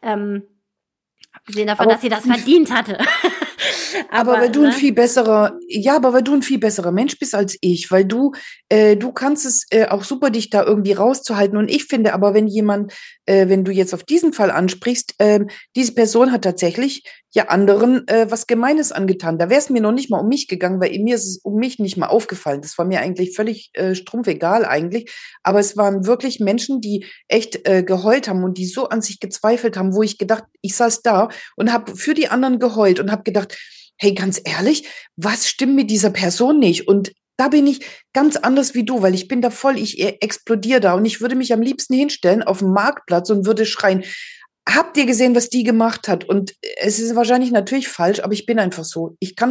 S1: Abgesehen davon, dass sie das verdient hatte.
S2: Aber weil du ein viel besserer Mensch bist als ich, weil du kannst es auch super, dich da irgendwie rauszuhalten. Und ich finde aber, wenn du jetzt auf diesen Fall ansprichst, diese Person hat tatsächlich ja anderen was Gemeines angetan. Da wäre es mir noch nicht mal um mich gegangen, weil mir ist es um mich nicht mal aufgefallen. Das war mir eigentlich völlig strumpfegal eigentlich. Aber es waren wirklich Menschen, die echt geheult haben und die so an sich gezweifelt haben, wo ich gedacht, ich saß da und habe für die anderen geheult und habe gedacht, hey, ganz ehrlich, was stimmt mit dieser Person nicht? Und da bin ich ganz anders wie du, weil ich bin da voll, ich explodiere da und ich würde mich am liebsten hinstellen auf dem Marktplatz und würde schreien, habt ihr gesehen, was die gemacht hat? Und es ist wahrscheinlich natürlich falsch, aber ich bin einfach so. Ich kann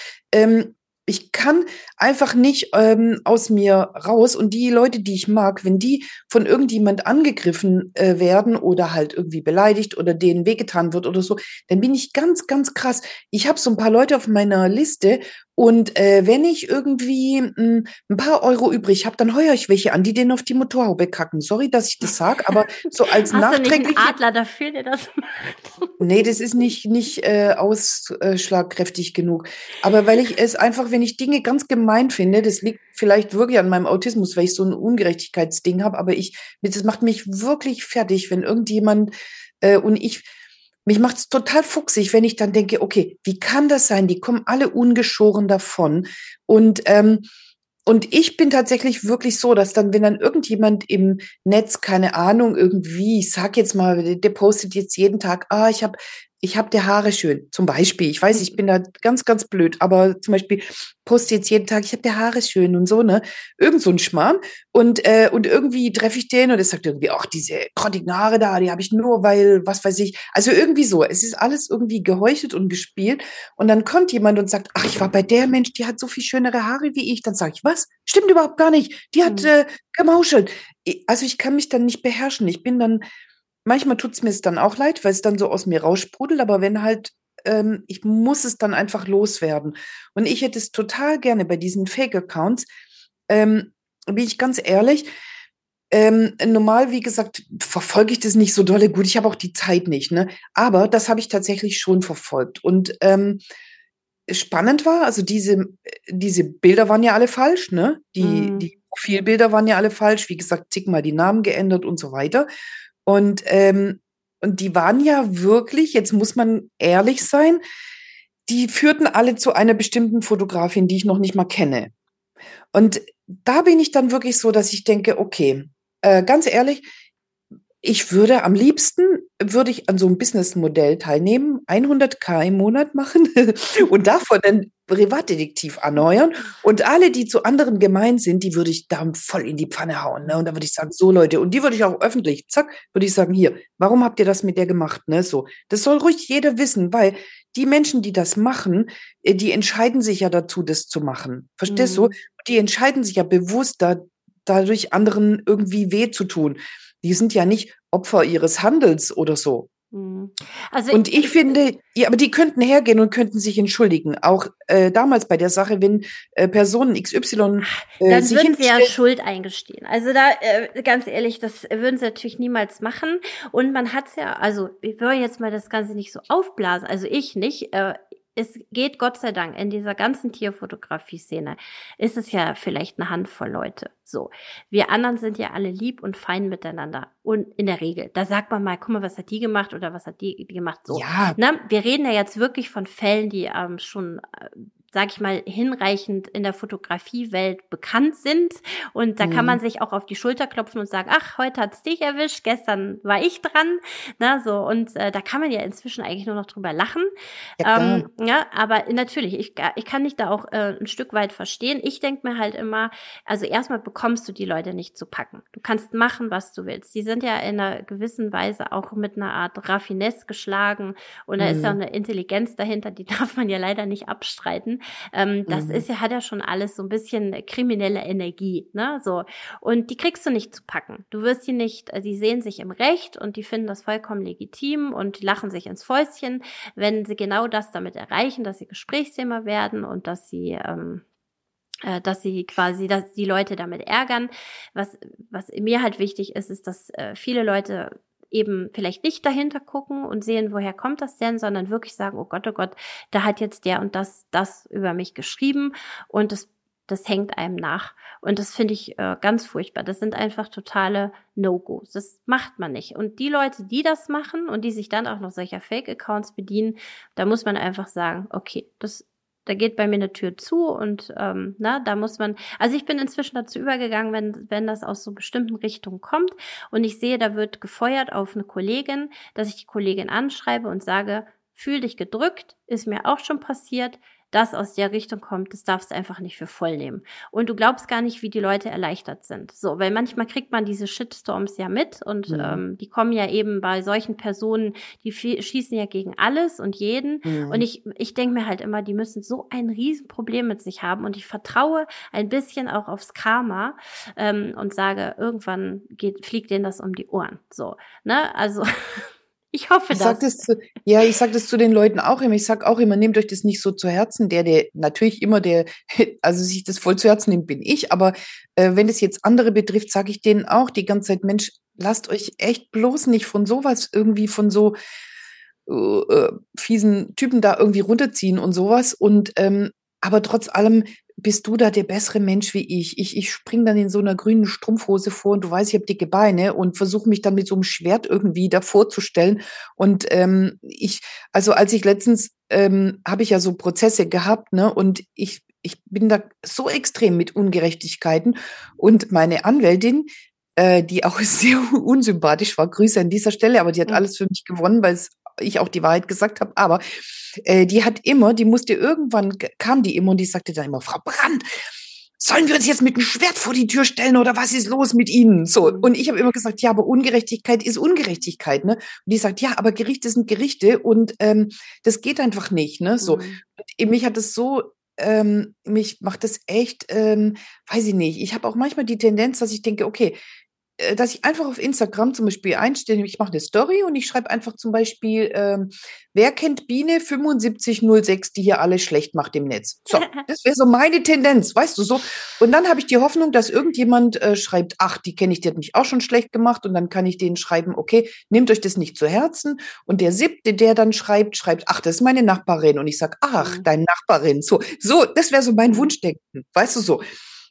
S2: einfach nicht aus mir raus. Und die Leute, die ich mag, wenn die von irgendjemand angegriffen werden oder halt irgendwie beleidigt oder denen wehgetan wird oder so, dann bin ich ganz, ganz krass. Ich habe so ein paar Leute auf meiner Liste und wenn ich irgendwie ein paar Euro übrig habe, dann heuere ich welche an, die denen auf die Motorhaube kacken. Sorry, dass ich das sage, aber so als nachträglich.
S1: Hast du nicht einen Adler dafür, der das macht?
S2: Nee, das ist nicht ausschlagkräftig genug. Aber weil ich es einfach, wenn ich Dinge ganz gemein finde, das liegt vielleicht wirklich an meinem Autismus, weil ich so ein Ungerechtigkeitsding habe, aber das macht mich wirklich fertig, wenn irgendjemand mich macht es total fuchsig, wenn ich dann denke, okay, wie kann das sein? Die kommen alle ungeschoren davon. Und Und ich bin tatsächlich wirklich so, dass dann, wenn dann irgendjemand im Netz, keine Ahnung, irgendwie, ich sag jetzt mal, der postet jetzt jeden Tag, ich hab die Haare schön, zum Beispiel. Ich weiß, ich bin da ganz, ganz blöd, aber zum Beispiel poste jetzt jeden Tag, ich habe die Haare schön und so, ne? Irgend so ein Schmarrn. Und irgendwie treffe ich den und er sagt irgendwie, ach, diese grottigen Haare da, die habe ich nur, weil, was weiß ich. Also irgendwie so. Es ist alles irgendwie geheuchelt und gespielt. Und dann kommt jemand und sagt, ach, ich war bei der Mensch, die hat so viel schönere Haare wie ich. Dann sage ich, was? Stimmt überhaupt gar nicht. Die hat gemauschelt. Also ich kann mich dann nicht beherrschen. Ich bin dann, manchmal tut's mir es dann auch leid, weil es dann so aus mir raussprudelt, aber wenn halt, ich muss es dann einfach loswerden. Und ich hätte es total gerne bei diesen Fake-Accounts, bin ich ganz ehrlich, normal, wie gesagt, verfolge ich das nicht so dolle gut. Ich habe auch die Zeit nicht, ne? Aber das habe ich tatsächlich schon verfolgt. Und spannend war, also diese Bilder waren ja alle falsch, ne? Die Profilbilder waren ja alle falsch. Wie gesagt, zigmal die Namen geändert und so weiter. Und die waren ja wirklich, jetzt muss man ehrlich sein, die führten alle zu einer bestimmten Fotografin, die ich noch nicht mal kenne. Und da bin ich dann wirklich so, dass ich denke, okay, ganz ehrlich, ich würde am liebsten, würde ich an so einem Businessmodell teilnehmen, 100.000 im Monat machen und davon einen Privatdetektiv erneuern und alle, die zu anderen gemein sind, die würde ich da voll in die Pfanne hauen, ne? Und dann würde ich sagen, so Leute, und die würde ich auch öffentlich, zack, würde ich sagen, hier, warum habt ihr das mit der gemacht, ne? So, das soll ruhig jeder wissen, weil die Menschen, die das machen, die entscheiden sich ja dazu, das zu machen. Verstehst du? Die entscheiden sich ja bewusst dadurch anderen irgendwie weh zu tun. Die sind ja nicht Opfer ihres Handels oder so.
S1: Also
S2: Und ich finde, ja, aber die könnten hergehen und könnten sich entschuldigen. Auch damals bei der Sache, wenn Personen XY
S1: dann
S2: sich
S1: würden sie ja
S2: hinstellen.
S1: Schuld eingestehen. Also da, ganz ehrlich, das würden sie natürlich niemals machen. Und man hat's ja, also ich will jetzt mal das Ganze nicht so aufblasen, also ich nicht. Es geht Gott sei Dank in dieser ganzen Tierfotografie-Szene, ist es ja vielleicht eine Handvoll Leute. So, wir anderen sind ja alle lieb und fein miteinander. Und in der Regel, da sagt man mal, guck mal, was hat die gemacht oder was hat die gemacht? So,
S2: Ja,
S1: ne? Wir reden ja jetzt wirklich von Fällen, die schon sag ich mal, hinreichend in der Fotografiewelt bekannt sind. Und da kann man sich auch auf die Schulter klopfen und sagen, ach, heute hat's dich erwischt, gestern war ich dran. Na, so. Und da kann man ja inzwischen eigentlich nur noch drüber lachen.
S2: ja klar.
S1: Ja, aber natürlich, ich kann dich da auch ein Stück weit verstehen. Ich denke mir halt immer, also erstmal bekommst du die Leute nicht zu packen. Du kannst machen, was du willst. Die sind ja in einer gewissen Weise auch mit einer Art Raffinesse geschlagen und da ist ja auch eine Intelligenz dahinter, die darf man ja leider nicht abstreiten. Das ist ja, hat ja schon alles so ein bisschen kriminelle Energie, ne, so. Und die kriegst du nicht zu packen. Du wirst die nicht, die sehen sich im Recht und die finden das vollkommen legitim und die lachen sich ins Fäustchen, wenn sie genau das damit erreichen, dass sie Gesprächsthema werden und dass sie quasi, dass die Leute damit ärgern. Was mir halt wichtig ist, ist, dass viele Leute eben vielleicht nicht dahinter gucken und sehen, woher kommt das denn, sondern wirklich sagen, oh Gott, da hat jetzt der und das über mich geschrieben und das hängt einem nach. Und das finde ich ganz furchtbar. Das sind einfach totale No-Gos. Das macht man nicht. Und die Leute, die das machen und die sich dann auch noch solcher Fake-Accounts bedienen, da muss man einfach sagen, okay, da geht bei mir eine Tür zu und da muss man, also ich bin inzwischen dazu übergegangen, wenn das aus so bestimmten Richtungen kommt und ich sehe, da wird gefeuert auf eine Kollegin, dass ich die Kollegin anschreibe und sage, fühl dich gedrückt, ist mir auch schon passiert, das aus der Richtung kommt, das darfst du einfach nicht für voll nehmen. Und du glaubst gar nicht, wie die Leute erleichtert sind. So, weil manchmal kriegt man diese Shitstorms ja mit und die kommen ja eben bei solchen Personen, die schießen ja gegen alles und jeden. Und ich denke mir halt immer, die müssen so ein Riesenproblem mit sich haben und ich vertraue ein bisschen auch aufs Karma und sage, irgendwann fliegt denen das um die Ohren. So, ne? Also ich hoffe
S2: Ich sag das zu den Leuten auch immer. Ich sag auch immer, nehmt euch das nicht so zu Herzen. Der natürlich immer also sich das voll zu Herzen nimmt, bin ich. Aber wenn es jetzt andere betrifft, sage ich denen auch die ganze Zeit, Mensch, lasst euch echt bloß nicht von sowas irgendwie von so fiesen Typen da irgendwie runterziehen und sowas. Und aber trotz allem bist du da der bessere Mensch wie ich. Ich spring dann in so einer grünen Strumpfhose vor und du weißt, ich habe dicke Beine und versuche mich dann mit so einem Schwert irgendwie davor zu stellen. Und also als ich letztens habe ich ja so Prozesse gehabt, ne? Und ich Ich bin da so extrem mit Ungerechtigkeiten. Und meine Anwältin, die auch sehr unsympathisch war, Grüße an dieser Stelle, aber die hat alles für mich gewonnen, weil ich auch die Wahrheit gesagt habe. Aber die musste irgendwann, kam die immer und die sagte dann immer, Frau Brandt, sollen wir uns jetzt mit dem Schwert vor die Tür stellen oder was ist los mit Ihnen? So. Und ich habe immer gesagt, ja, aber Ungerechtigkeit ist Ungerechtigkeit, ne? Und die sagt, ja, aber Gerichte sind Gerichte und das geht einfach nicht, ne? So. Und mich hat es so, mich macht das echt, weiß ich nicht. Ich habe auch manchmal die Tendenz, dass ich denke, okay, dass ich einfach auf Instagram zum Beispiel einstelle, ich mache eine Story und ich schreibe einfach zum Beispiel, wer kennt Biene 7506, die hier alles schlecht macht im Netz? So, das wäre so meine Tendenz, weißt du so. Und dann habe ich die Hoffnung, dass irgendjemand schreibt, ach, die kenne ich, die hat mich auch schon schlecht gemacht. Und dann kann ich denen schreiben, okay, nehmt euch das nicht zu Herzen. Und der 7., der dann schreibt, ach, das ist meine Nachbarin. Und ich sage, ach, deine Nachbarin. So, das wäre so mein Wunschdenken, weißt du so.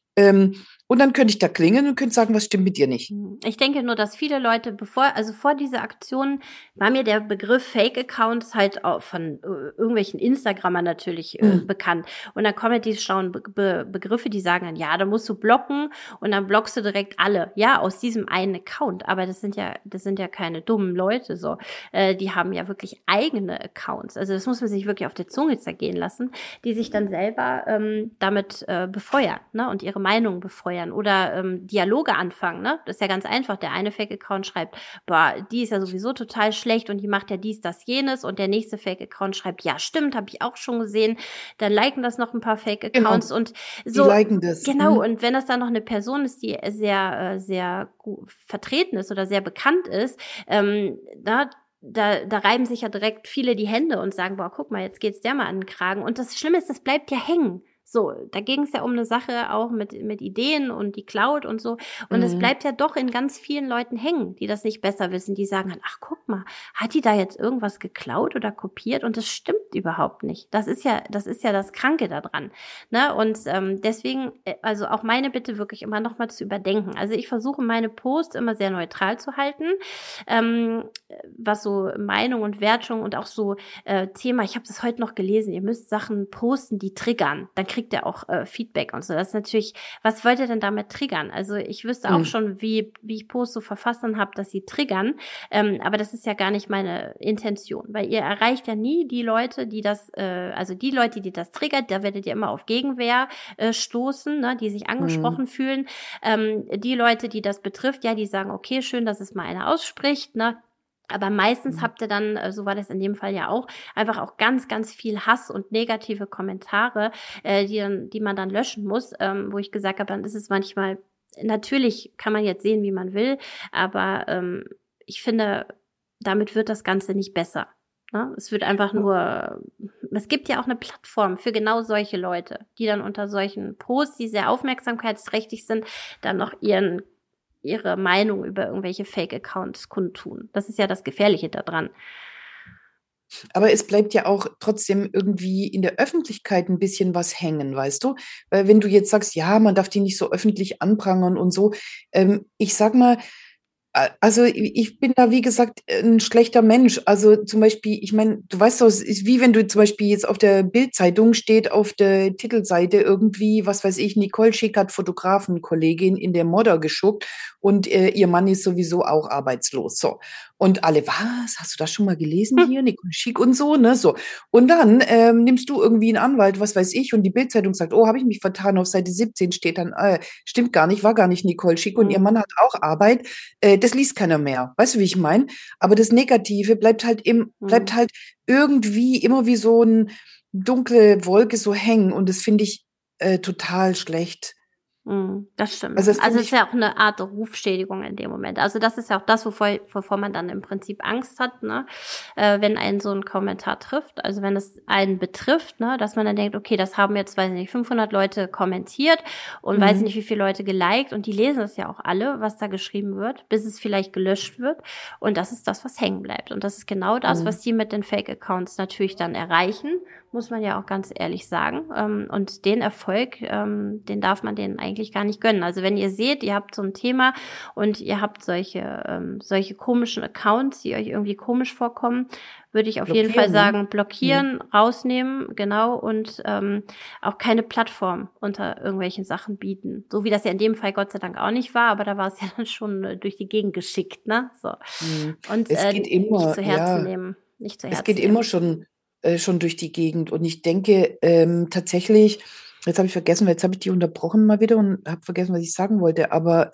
S2: Und dann könnte ich da klingeln und könnte sagen, was stimmt mit dir nicht.
S1: Ich denke nur, dass viele Leute, vor dieser Aktion war mir der Begriff Fake-Accounts halt auch von irgendwelchen Instagrammern natürlich bekannt. Und dann kommen die schlauen Begriffe, die sagen dann, ja, da musst du blocken und dann blockst du direkt alle, ja, aus diesem einen Account. Aber das sind ja keine dummen Leute, so. Die haben ja wirklich eigene Accounts. Also das muss man sich wirklich auf der Zunge zergehen lassen, die sich dann selber damit befeuern, ne, und ihre Meinung befeuern. Oder Dialoge anfangen, ne? Das ist ja ganz einfach. Der eine Fake-Account schreibt, boah, die ist ja sowieso total schlecht und die macht ja dies, das, jenes. Und der nächste Fake-Account schreibt, ja, stimmt, habe ich auch schon gesehen. Dann liken das noch ein paar Fake-Accounts.
S2: Genau.
S1: Und so.
S2: Die liken das.
S1: Genau. Und wenn das dann noch eine Person ist, die sehr, sehr gut vertreten ist oder sehr bekannt ist, da reiben sich ja direkt viele die Hände und sagen, boah, guck mal, jetzt geht's der mal an den Kragen. Und das Schlimme ist, das bleibt ja hängen. So, da ging es ja um eine Sache auch mit Ideen und die Cloud und so. Und es bleibt ja doch in ganz vielen Leuten hängen, die das nicht besser wissen. Die sagen dann, ach, guck mal, hat die da jetzt irgendwas geklaut oder kopiert? Und das stimmt überhaupt nicht. Das ist ja das Kranke daran. Ne? Und deswegen, also auch meine Bitte wirklich immer nochmal zu überdenken. Also ich versuche meine Posts immer sehr neutral zu halten, was so Meinung und Wertung und auch so Thema, ich habe das heute noch gelesen, ihr müsst Sachen posten, die triggern. Dann kriegt er auch Feedback und so. Das ist natürlich, was wollt ihr denn damit triggern? Also ich wüsste auch schon, wie ich Posts so verfassen habe, dass sie triggern, aber das ist ja gar nicht meine Intention, weil ihr erreicht ja nie die Leute, die das, die das triggert, da werdet ihr immer auf Gegenwehr stoßen, ne, die sich angesprochen fühlen. Die Leute, die das betrifft, ja, die sagen, okay, schön, dass es mal einer ausspricht, ne, aber meistens habt ihr dann, so war das in dem Fall ja auch, einfach auch ganz, ganz viel Hass und negative Kommentare, die man dann löschen muss, wo ich gesagt habe, dann ist es manchmal, natürlich kann man jetzt sehen, wie man will, aber ich finde, damit wird das Ganze nicht besser. Ne? Es wird einfach nur, es gibt ja auch eine Plattform für genau solche Leute, die dann unter solchen Posts, die sehr aufmerksamkeitsträchtig sind, dann noch ihre Meinung über irgendwelche Fake-Accounts kundtun. Das ist ja das Gefährliche daran.
S2: Aber es bleibt ja auch trotzdem irgendwie in der Öffentlichkeit ein bisschen was hängen, weißt du? Weil wenn du jetzt sagst, ja, man darf die nicht so öffentlich anprangern und so, ich sag mal, also ich bin da, wie gesagt, ein schlechter Mensch. Also zum Beispiel, ich meine, du weißt doch, es ist wie wenn du zum Beispiel jetzt auf der Bild-Zeitung steht, auf der Titelseite irgendwie, was weiß ich, Nicole Schick hat Fotografenkollegin in der Modder geschuckt und ihr Mann ist sowieso auch arbeitslos. So. Und alle, was? Hast du das schon mal gelesen hier? Nicole Schick und so, ne? So. Und dann nimmst du irgendwie einen Anwalt, was weiß ich, und die Bild-Zeitung sagt, oh, habe ich mich vertan, auf Seite 17 steht dann, stimmt gar nicht, war gar nicht Nicole Schick und ihr Mann hat auch Arbeit. Das liest keiner mehr. Weißt du, wie ich meine? Aber das Negative bleibt halt irgendwie immer wie so eine dunkle Wolke so hängen und das finde ich total schlecht.
S1: Das stimmt.
S2: Also
S1: es ist ja auch eine Art Rufschädigung in dem Moment. Also das ist ja auch das, wovor man dann im Prinzip Angst hat, ne? Wenn einen so ein Kommentar trifft. Also wenn es einen betrifft, ne? Dass man dann denkt, okay, das haben jetzt, weiß ich nicht, 500 Leute kommentiert und weiß nicht, wie viele Leute geliked und die lesen es ja auch alle, was da geschrieben wird, bis es vielleicht gelöscht wird. Und das ist das, was hängen bleibt. Und das ist genau das, was die mit den Fake-Accounts natürlich dann erreichen, muss man ja auch ganz ehrlich sagen. Und den Erfolg, den darf man denen eigentlich gar nicht gönnen. Also wenn ihr seht, ihr habt so ein Thema und ihr habt solche komischen Accounts, die euch irgendwie komisch vorkommen, würde ich auf jeden Fall sagen, blockieren, rausnehmen, genau, und auch keine Plattform unter irgendwelchen Sachen bieten. So wie das ja in dem Fall Gott sei Dank auch nicht war, aber da war es ja dann schon durch die Gegend geschickt, ne? So. Und
S2: es geht immer,
S1: nicht zu Herzen nehmen. Nicht zu Herzen
S2: es geht
S1: nehmen.
S2: immer schon durch die Gegend. Und ich denke tatsächlich, jetzt habe ich vergessen, jetzt habe ich die unterbrochen mal wieder und habe vergessen, was ich sagen wollte. Aber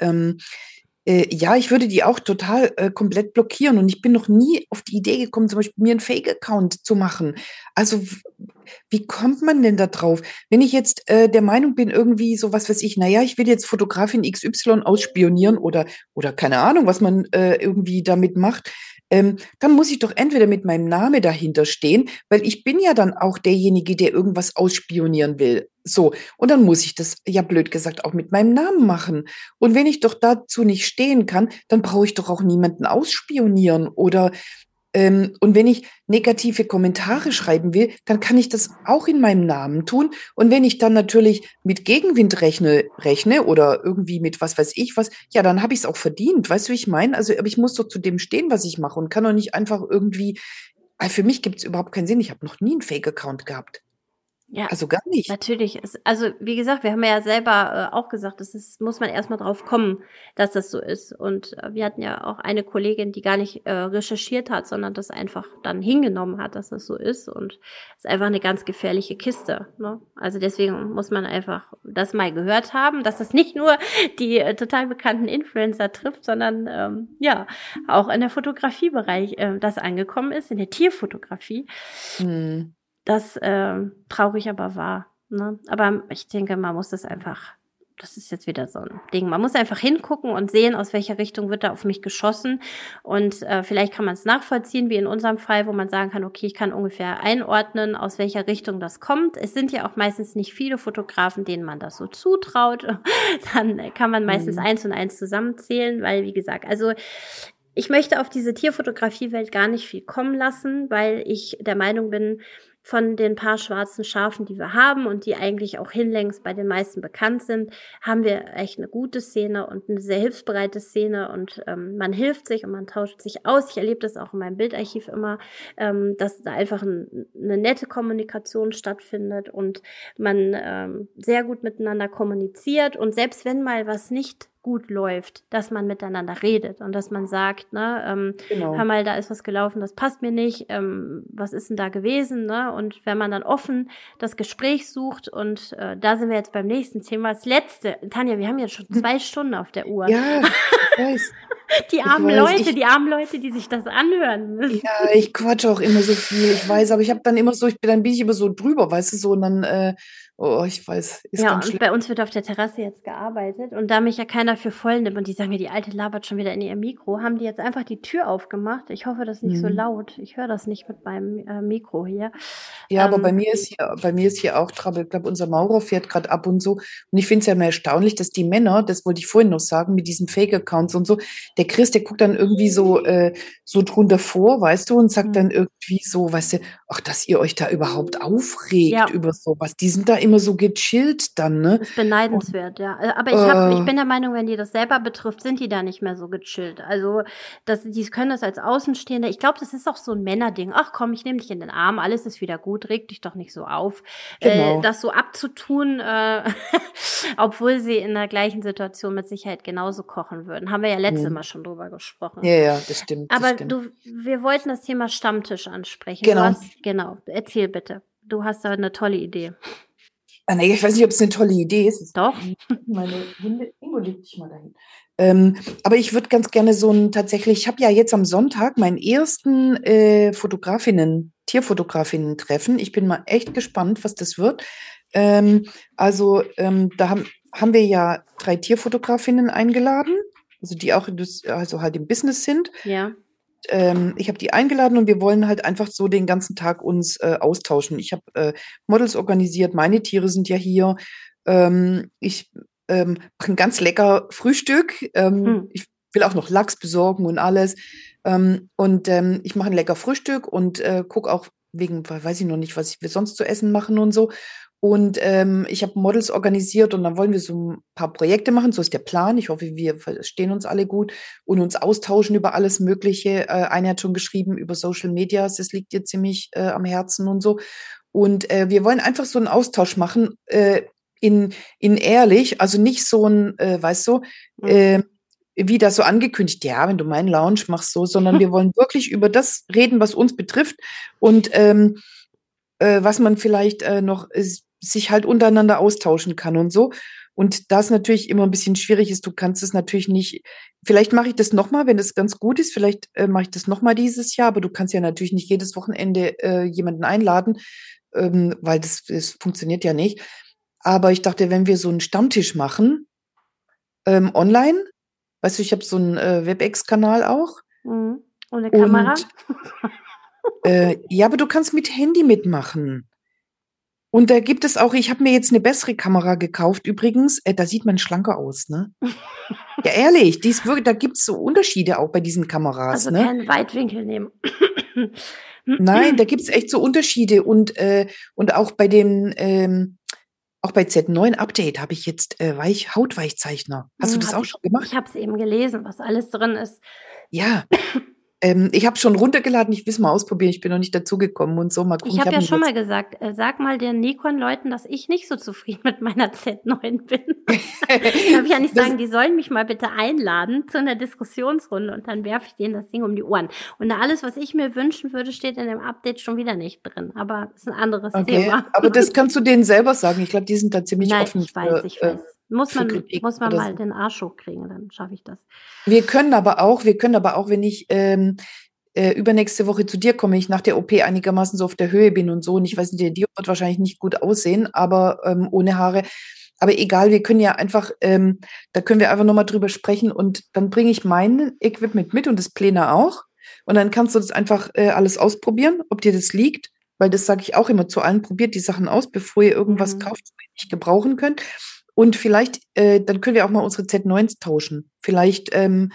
S2: ja, ich würde die auch total komplett blockieren. Und ich bin noch nie auf die Idee gekommen, zum Beispiel mir einen Fake-Account zu machen. Also wie kommt man denn da drauf? Wenn ich jetzt der Meinung bin, irgendwie so was weiß ich, naja, ich will jetzt Fotografin XY ausspionieren oder keine Ahnung, was man irgendwie damit macht, dann muss ich doch entweder mit meinem Namen dahinter stehen, weil ich bin ja dann auch derjenige, der irgendwas ausspionieren will. So, und dann muss ich das ja blöd gesagt auch mit meinem Namen machen. Und wenn ich doch dazu nicht stehen kann, dann brauche ich doch auch niemanden ausspionieren oder und wenn ich negative Kommentare schreiben will, dann kann ich das auch in meinem Namen tun. Und wenn ich dann natürlich mit Gegenwind rechne oder irgendwie mit was weiß ich was, ja, dann habe ich es auch verdient. Weißt du, wie ich meine? Also, aber ich muss doch zu dem stehen, was ich mache und kann doch nicht einfach irgendwie, für mich gibt es überhaupt keinen Sinn. Ich habe noch nie einen Fake-Account gehabt.
S1: Ja,
S2: Also gar nicht.
S1: natürlich. Also wie gesagt, wir haben ja selber auch gesagt, muss man erstmal drauf kommen, dass das so ist. Und wir hatten ja auch eine Kollegin, die gar nicht recherchiert hat, sondern das einfach dann hingenommen hat, dass das so ist. Und es ist einfach eine ganz gefährliche Kiste. Ne? Also deswegen muss man einfach das mal gehört haben, dass das nicht nur die total bekannten Influencer trifft, sondern ja, auch in der Fotografiebereich das angekommen ist, in der Tierfotografie. Das traurig aber wahr. Ne? Aber ich denke, man muss das einfach, das ist jetzt wieder so ein Ding. Man muss einfach hingucken und sehen, aus welcher Richtung wird da auf mich geschossen. Und vielleicht kann man es nachvollziehen, wie in unserem Fall, wo man sagen kann, okay, ich kann ungefähr einordnen, aus welcher Richtung das kommt. Es sind ja auch meistens nicht viele Fotografen, denen man das so zutraut. Dann kann man meistens 1 und 1 zusammenzählen, weil, wie gesagt, also ich möchte auf diese Tierfotografiewelt gar nicht viel kommen lassen, weil ich der Meinung bin, von den paar schwarzen Schafen, die wir haben und die eigentlich auch hinlängst bei den meisten bekannt sind, haben wir echt eine gute Szene und eine sehr hilfsbereite Szene und man hilft sich und man tauscht sich aus. Ich erlebe das auch in meinem Bildarchiv immer, dass da einfach eine nette Kommunikation stattfindet und man sehr gut miteinander kommuniziert und selbst wenn mal was nicht gut läuft, dass man miteinander redet und dass man sagt, ne, hör mal, da ist was gelaufen, das passt mir nicht, was ist denn da gewesen, ne? Und wenn man dann offen das Gespräch sucht und da sind wir jetzt beim nächsten Thema, das letzte, Tanja, wir haben jetzt schon 2 Stunden auf der Uhr.
S2: Ja, ich weiß.
S1: Die armen Leute, die sich das anhören müssen.
S2: Ja, ich quatsche auch immer so viel, ich weiß, aber ich habe dann immer so, dann bin ich immer so drüber, weißt du, so und dann, ich weiß, ist
S1: ja,
S2: ganz
S1: und
S2: schlimm.
S1: bei uns wird auf der Terrasse jetzt gearbeitet und da mich ja keiner für voll nimmt und die sagen ja, die Alte labert schon wieder in ihr Mikro, haben die jetzt einfach die Tür aufgemacht. Ich hoffe, das ist nicht so laut. Ich höre das nicht mit meinem Mikro hier.
S2: Ja, aber bei mir ist hier auch Trouble. Ich glaube, unser Maurer fährt gerade ab und so. Und ich finde es ja immer erstaunlich, dass die Männer, das wollte ich vorhin noch sagen, mit diesen Fake-Accounts und so, der Chris, der guckt dann irgendwie so drunter vor, weißt du, und sagt dann irgendwie so, weißt du, ach, dass ihr euch da überhaupt aufregt über sowas. Die sind da immer so gechillt dann, ne?
S1: Das ist beneidenswert, ja. Aber ich bin der Meinung, wenn die das selber betrifft, sind die da nicht mehr so gechillt. Also, die können das als Außenstehende. Ich glaube, das ist auch so ein Männerding. Ach komm, ich nehme dich in den Arm, alles ist wieder gut, reg dich doch nicht so auf.
S2: Genau.
S1: Das so abzutun, obwohl sie in der gleichen Situation mit Sicherheit genauso kochen würden. Haben wir ja letztes Mal schon drüber gesprochen.
S2: Ja, das stimmt.
S1: Aber wir wollten das Thema Stammtisch ansprechen.
S2: Genau.
S1: Erzähl bitte. Du hast da eine tolle Idee.
S2: Nee, ich weiß nicht, ob es eine tolle Idee ist.
S1: Doch.
S2: Meine Hunde, Ingo, leg dich mal dahin. Aber ich würde ganz gerne tatsächlich, ich habe ja jetzt am Sonntag meinen ersten Tierfotografinnen-Treffen. Ich bin mal echt gespannt, was das wird. Da haben wir ja 3 Tierfotografinnen eingeladen, also die auch halt im Business sind.
S1: Ja.
S2: Ich habe die eingeladen und wir wollen halt einfach so den ganzen Tag uns austauschen. Ich habe Models organisiert, meine Tiere sind ja hier. Ich mache ein ganz lecker Frühstück. Ich will auch noch Lachs besorgen und alles. Ich mache ein lecker Frühstück und gucke auch wegen, weiß ich noch nicht, was wir sonst zu essen machen und so. Und ich habe Models organisiert und dann wollen wir so ein paar Projekte machen. So ist der Plan. Ich hoffe, wir verstehen uns alle gut und uns austauschen über alles Mögliche. Eine hat schon geschrieben über Social Media. Das liegt ihr ziemlich am Herzen und so. Und wir wollen einfach so einen Austausch machen, in ehrlich, also nicht so ein, weißt du, wie das so angekündigt, ja, wenn du meinen Lounge machst, so, sondern wir wollen wirklich über das reden, was uns betrifft und was man vielleicht noch sich halt untereinander austauschen kann und so. Und das natürlich immer ein bisschen schwierig ist, du kannst es natürlich nicht, vielleicht mache ich das nochmal, wenn das ganz gut ist, vielleicht mache ich das nochmal dieses Jahr, aber du kannst ja natürlich nicht jedes Wochenende jemanden einladen, weil das funktioniert ja nicht. Aber ich dachte, wenn wir so einen Stammtisch machen, online, weißt du, ich habe so einen WebEx-Kanal auch.
S1: Und eine Kamera?
S2: Ja, aber du kannst mit Handy mitmachen. Und da gibt es auch, ich habe mir jetzt eine bessere Kamera gekauft übrigens, da sieht man schlanker aus, ne? Ja, ehrlich, die ist wirklich, da gibt es so Unterschiede auch bei diesen Kameras,
S1: also
S2: ne?
S1: keinen Weitwinkel nehmen.
S2: Nein, da gibt es echt so Unterschiede und auch bei dem, auch bei Z9 Update habe ich jetzt Hautweichzeichner. Hast du das auch schon gemacht?
S1: Ich habe es eben gelesen, was alles drin ist.
S2: Ja. Ich habe schon runtergeladen, ich will es mal ausprobieren, ich bin noch nicht dazugekommen und so. Mal gucken.
S1: Ich habe ja schon mal gesagt, sag mal den Nikon-Leuten, dass ich nicht so zufrieden mit meiner Z9 bin. Darf ich ja nicht sagen, die sollen mich mal bitte einladen zu einer Diskussionsrunde und dann werfe ich denen das Ding um die Ohren. Und alles, was ich mir wünschen würde, steht in dem Update schon wieder nicht drin. Aber das ist ein anderes Thema.
S2: Aber das kannst du denen selber sagen. Ich glaube, die sind da ziemlich offen.
S1: Ich weiß. Muss man mal den Arsch hochkriegen, dann schaffe ich das. Wir können aber auch,
S2: wenn ich übernächste Woche zu dir komme, ich nach der OP einigermaßen so auf der Höhe bin und so, und ich weiß nicht, der Dio wird wahrscheinlich nicht gut aussehen, aber ohne Haare. Aber egal, wir können ja einfach, da können wir einfach nochmal drüber sprechen und dann bringe ich mein Equipment mit und das Plena auch. Und dann kannst du das einfach alles ausprobieren, ob dir das liegt, weil das sage ich auch immer zu allen, probiert die Sachen aus, bevor ihr irgendwas kauft, was ihr nicht gebrauchen könnt. Und vielleicht, dann können wir auch mal unsere Z9s tauschen. Vielleicht haben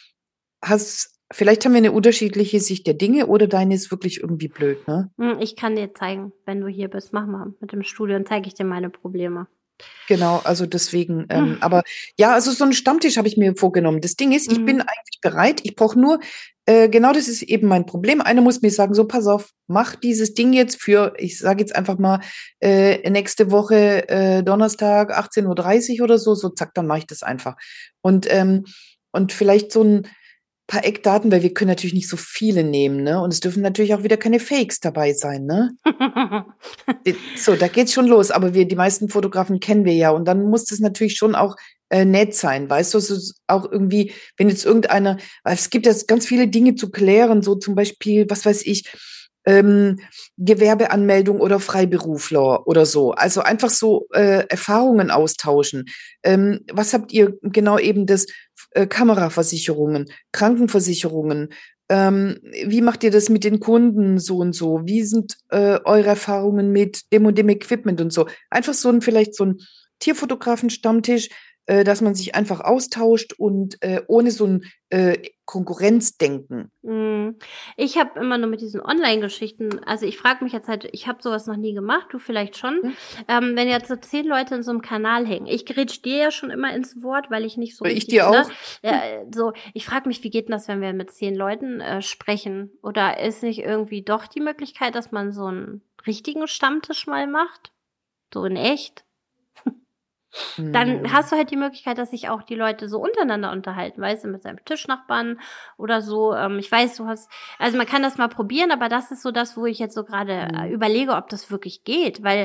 S2: wir eine unterschiedliche Sicht der Dinge oder deine ist wirklich irgendwie blöd, ne?
S1: Ich kann dir zeigen, wenn du hier bist, mach mal mit dem Studio, dann zeige ich dir meine Probleme.
S2: Genau, also deswegen, aber ja, also so einen Stammtisch habe ich mir vorgenommen. Das Ding ist, ich bin eigentlich bereit, ich brauche nur, genau das ist eben mein Problem. Einer muss mir sagen, so pass auf, mach dieses Ding jetzt für, ich sage jetzt einfach mal, nächste Woche Donnerstag 18:30 Uhr oder so, zack, dann mache ich das einfach. Und vielleicht so ein paar Eckdaten, weil wir können natürlich nicht so viele nehmen, ne? Und es dürfen natürlich auch wieder keine Fakes dabei sein, ne? So, da geht's schon los, aber die meisten Fotografen kennen wir ja und dann muss das natürlich schon auch nett sein, weißt du, es ist auch irgendwie, wenn jetzt irgendeiner, es gibt jetzt ganz viele Dinge zu klären, so zum Beispiel, was weiß ich, Gewerbeanmeldung oder Freiberufler oder so. Also einfach so Erfahrungen austauschen. Was habt ihr genau eben das Kameraversicherungen, Krankenversicherungen? Wie macht ihr das mit den Kunden so und so? Wie sind eure Erfahrungen mit dem und dem Equipment und so? Einfach vielleicht so ein Tierfotografen-Stammtisch, dass man sich einfach austauscht und ohne so ein Konkurrenzdenken.
S1: Ich habe immer nur mit diesen Online-Geschichten, also ich frage mich jetzt halt, ich habe sowas noch nie gemacht, du vielleicht schon, wenn jetzt so 10 Leute in so einem Kanal hängen. Ich grätsch dir ja schon immer ins Wort, weil ich nicht so
S2: richtig, ich dir auch.
S1: Ich frage mich, wie geht denn das, wenn wir mit 10 Leuten sprechen? Oder ist nicht irgendwie doch die Möglichkeit, dass man so einen richtigen Stammtisch mal macht? So in echt? Dann hast du halt die Möglichkeit, dass sich auch die Leute so untereinander unterhalten, weißt du, mit seinem Tischnachbarn oder so. Ich weiß, also man kann das mal probieren, aber das ist so das, wo ich jetzt so gerade überlege, ob das wirklich geht, weil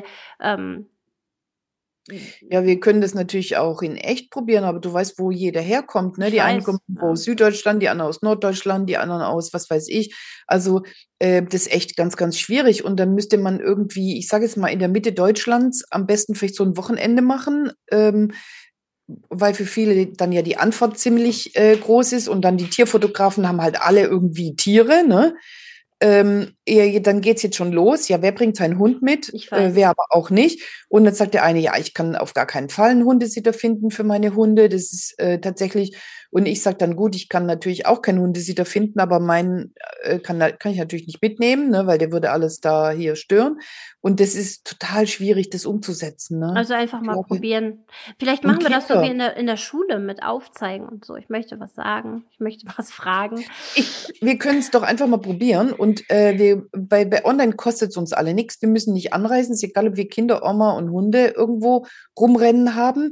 S2: ja, wir können das natürlich auch in echt probieren, aber du weißt, wo jeder herkommt, ne? Die einen kommen aus Süddeutschland, die anderen aus Norddeutschland, die anderen aus, was weiß ich. Also das ist echt ganz, ganz schwierig. Und dann müsste man irgendwie, ich sage jetzt mal, in der Mitte Deutschlands am besten vielleicht so ein Wochenende machen, weil für viele dann ja die Anfahrt ziemlich groß ist und dann die Tierfotografen haben halt alle irgendwie Tiere, ne? dann geht's jetzt schon los. Ja, wer bringt seinen Hund mit?
S1: Ich weiß.
S2: Wer aber auch nicht. Und dann sagt der eine, ja, ich kann auf gar keinen Fall einen Hundesitter finden für meine Hunde. Das ist tatsächlich, und ich sage dann, gut, ich kann natürlich auch keinen Hundesitter finden, aber meinen kann ich natürlich nicht mitnehmen, ne, weil der würde alles da hier stören. Und das ist total schwierig, das umzusetzen. Ne?
S1: Also einfach mal probieren. Vielleicht
S2: Und
S1: machen wir das so wie
S2: Kinder.
S1: in der Schule mit Aufzeigen und so. Ich möchte was sagen. Ich möchte was fragen.
S2: Wir können es doch einfach mal probieren. Und bei Online kostet es uns alle nichts. Wir müssen nicht anreisen. Es ist egal, ob wir Kinder, Oma und Hunde irgendwo rumrennen haben.